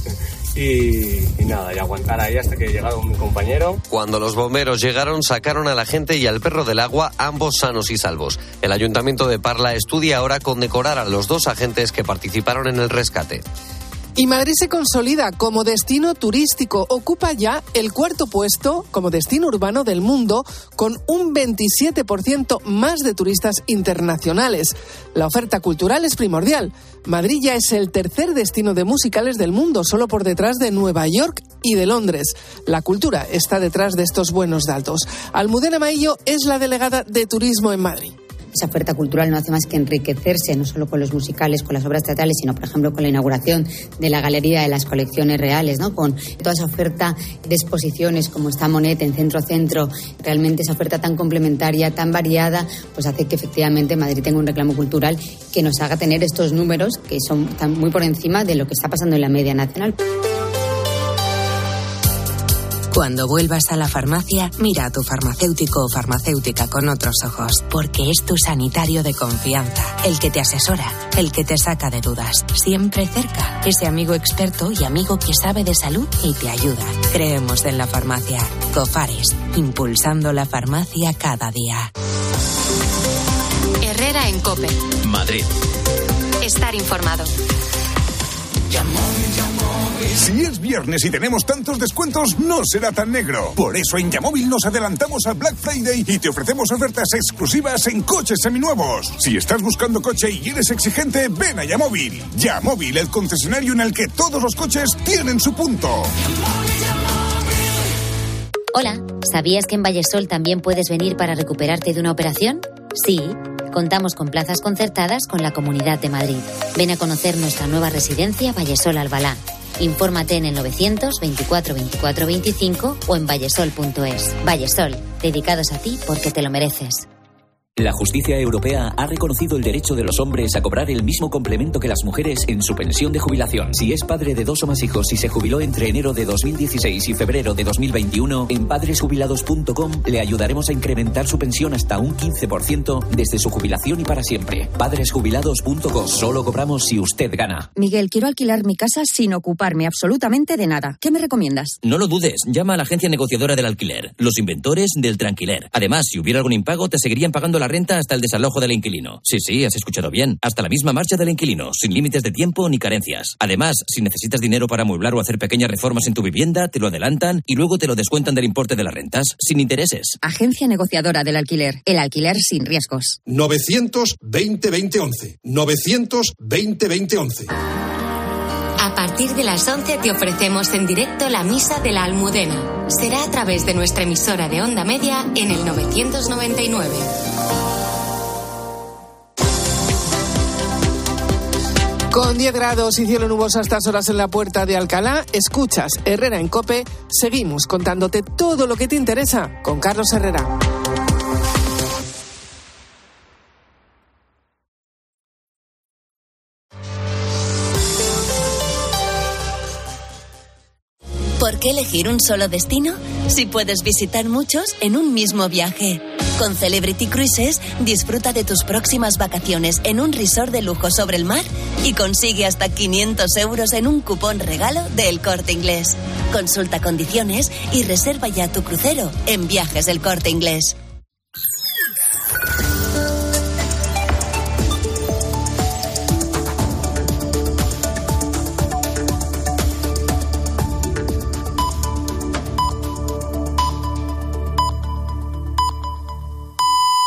Y, y nada, y aguantar ahí hasta que llegaron mi compañero. Cuando los bomberos llegaron, sacaron a la gente y al perro del agua, ambos sanos y salvos. El Ayuntamiento de Parla estudia ahora condecorar a los dos agentes que participaron en el rescate. Y Madrid se consolida como destino turístico. Ocupa ya el cuarto puesto como destino urbano del mundo, con un veintisiete por ciento más de turistas internacionales. La oferta cultural es primordial. Madrid ya es el tercer destino de musicales del mundo, solo por detrás de Nueva York y de Londres. La cultura está detrás de estos buenos datos. Almudena Maillo es la delegada de Turismo en Madrid. Esa oferta cultural no hace más que enriquecerse, no solo con los musicales, con las obras teatrales, sino, por ejemplo, con la inauguración de la Galería de las Colecciones Reales, ¿no? Con toda esa oferta de exposiciones como está Monet en Centro-Centro. Realmente esa oferta tan complementaria, tan variada, pues hace que efectivamente Madrid tenga un reclamo cultural que nos haga tener estos números que son tan muy por encima de lo que está pasando en la media nacional. Cuando vuelvas a la farmacia, mira a tu farmacéutico o farmacéutica con otros ojos, porque es tu sanitario de confianza, el que te asesora, el que te saca de dudas, siempre cerca, ese amigo experto y amigo que sabe de salud y te ayuda. Creemos en la farmacia. Cofares, impulsando la farmacia cada día. Herrera en COPE. Madrid. Estar informado. Si es viernes y tenemos tantos descuentos, no será tan negro. Por eso en Yamóvil nos adelantamos al Black Friday y te ofrecemos ofertas exclusivas en coches seminuevos. Si estás buscando coche y eres exigente, ven a Yamóvil. Yamóvil, el concesionario en el que todos los coches tienen su punto. Hola, ¿sabías que en Vallesol también puedes venir para recuperarte de una operación? Sí. Contamos con plazas concertadas con la Comunidad de Madrid. Ven a conocer nuestra nueva residencia Vallesol Albalá. Infórmate en el novecientos veinticuatro veinticuatro veinticinco o en vallesol punto es. Vallesol, dedicados a ti porque te lo mereces. La justicia europea ha reconocido el derecho de los hombres a cobrar el mismo complemento que las mujeres en su pensión de jubilación. Si es padre de dos o más hijos y se jubiló entre enero de dos mil dieciséis y febrero de dos mil veintiuno, en padres jubilados punto com le ayudaremos a incrementar su pensión hasta un quince por ciento desde su jubilación y para siempre. padres jubilados punto com. Solo cobramos si usted gana. Miguel, quiero alquilar mi casa sin ocuparme absolutamente de nada. ¿Qué me recomiendas? No lo dudes. Llama a la agencia negociadora del alquiler. Los inventores del Tranquiler. Además, si hubiera algún impago, te seguirían pagando la renta hasta el desalojo del inquilino. Sí, sí, has escuchado bien. Hasta la misma marcha del inquilino, sin límites de tiempo ni carencias. Además, si necesitas dinero para amueblar o hacer pequeñas reformas en tu vivienda, te lo adelantan y luego te lo descuentan del importe de las rentas, sin intereses. Agencia negociadora del alquiler. El alquiler sin riesgos. novecientos veinte veinte once. novecientos veinte veinte once. A partir de las once te ofrecemos en directo la Misa de la Almudena. Será a través de nuestra emisora de onda media en el novecientos noventa y nueve. Con diez grados y cielo nuboso a estas horas en la Puerta de Alcalá, escuchas Herrera en COPE. Seguimos contándote todo lo que te interesa con Carlos Herrera. ¿Por qué elegir un solo destino si puedes visitar muchos en un mismo viaje? Con Celebrity Cruises, disfruta de tus próximas vacaciones en un resort de lujo sobre el mar y consigue hasta quinientos euros en un cupón regalo de El Corte Inglés. Consulta condiciones y reserva ya tu crucero en Viajes del Corte Inglés.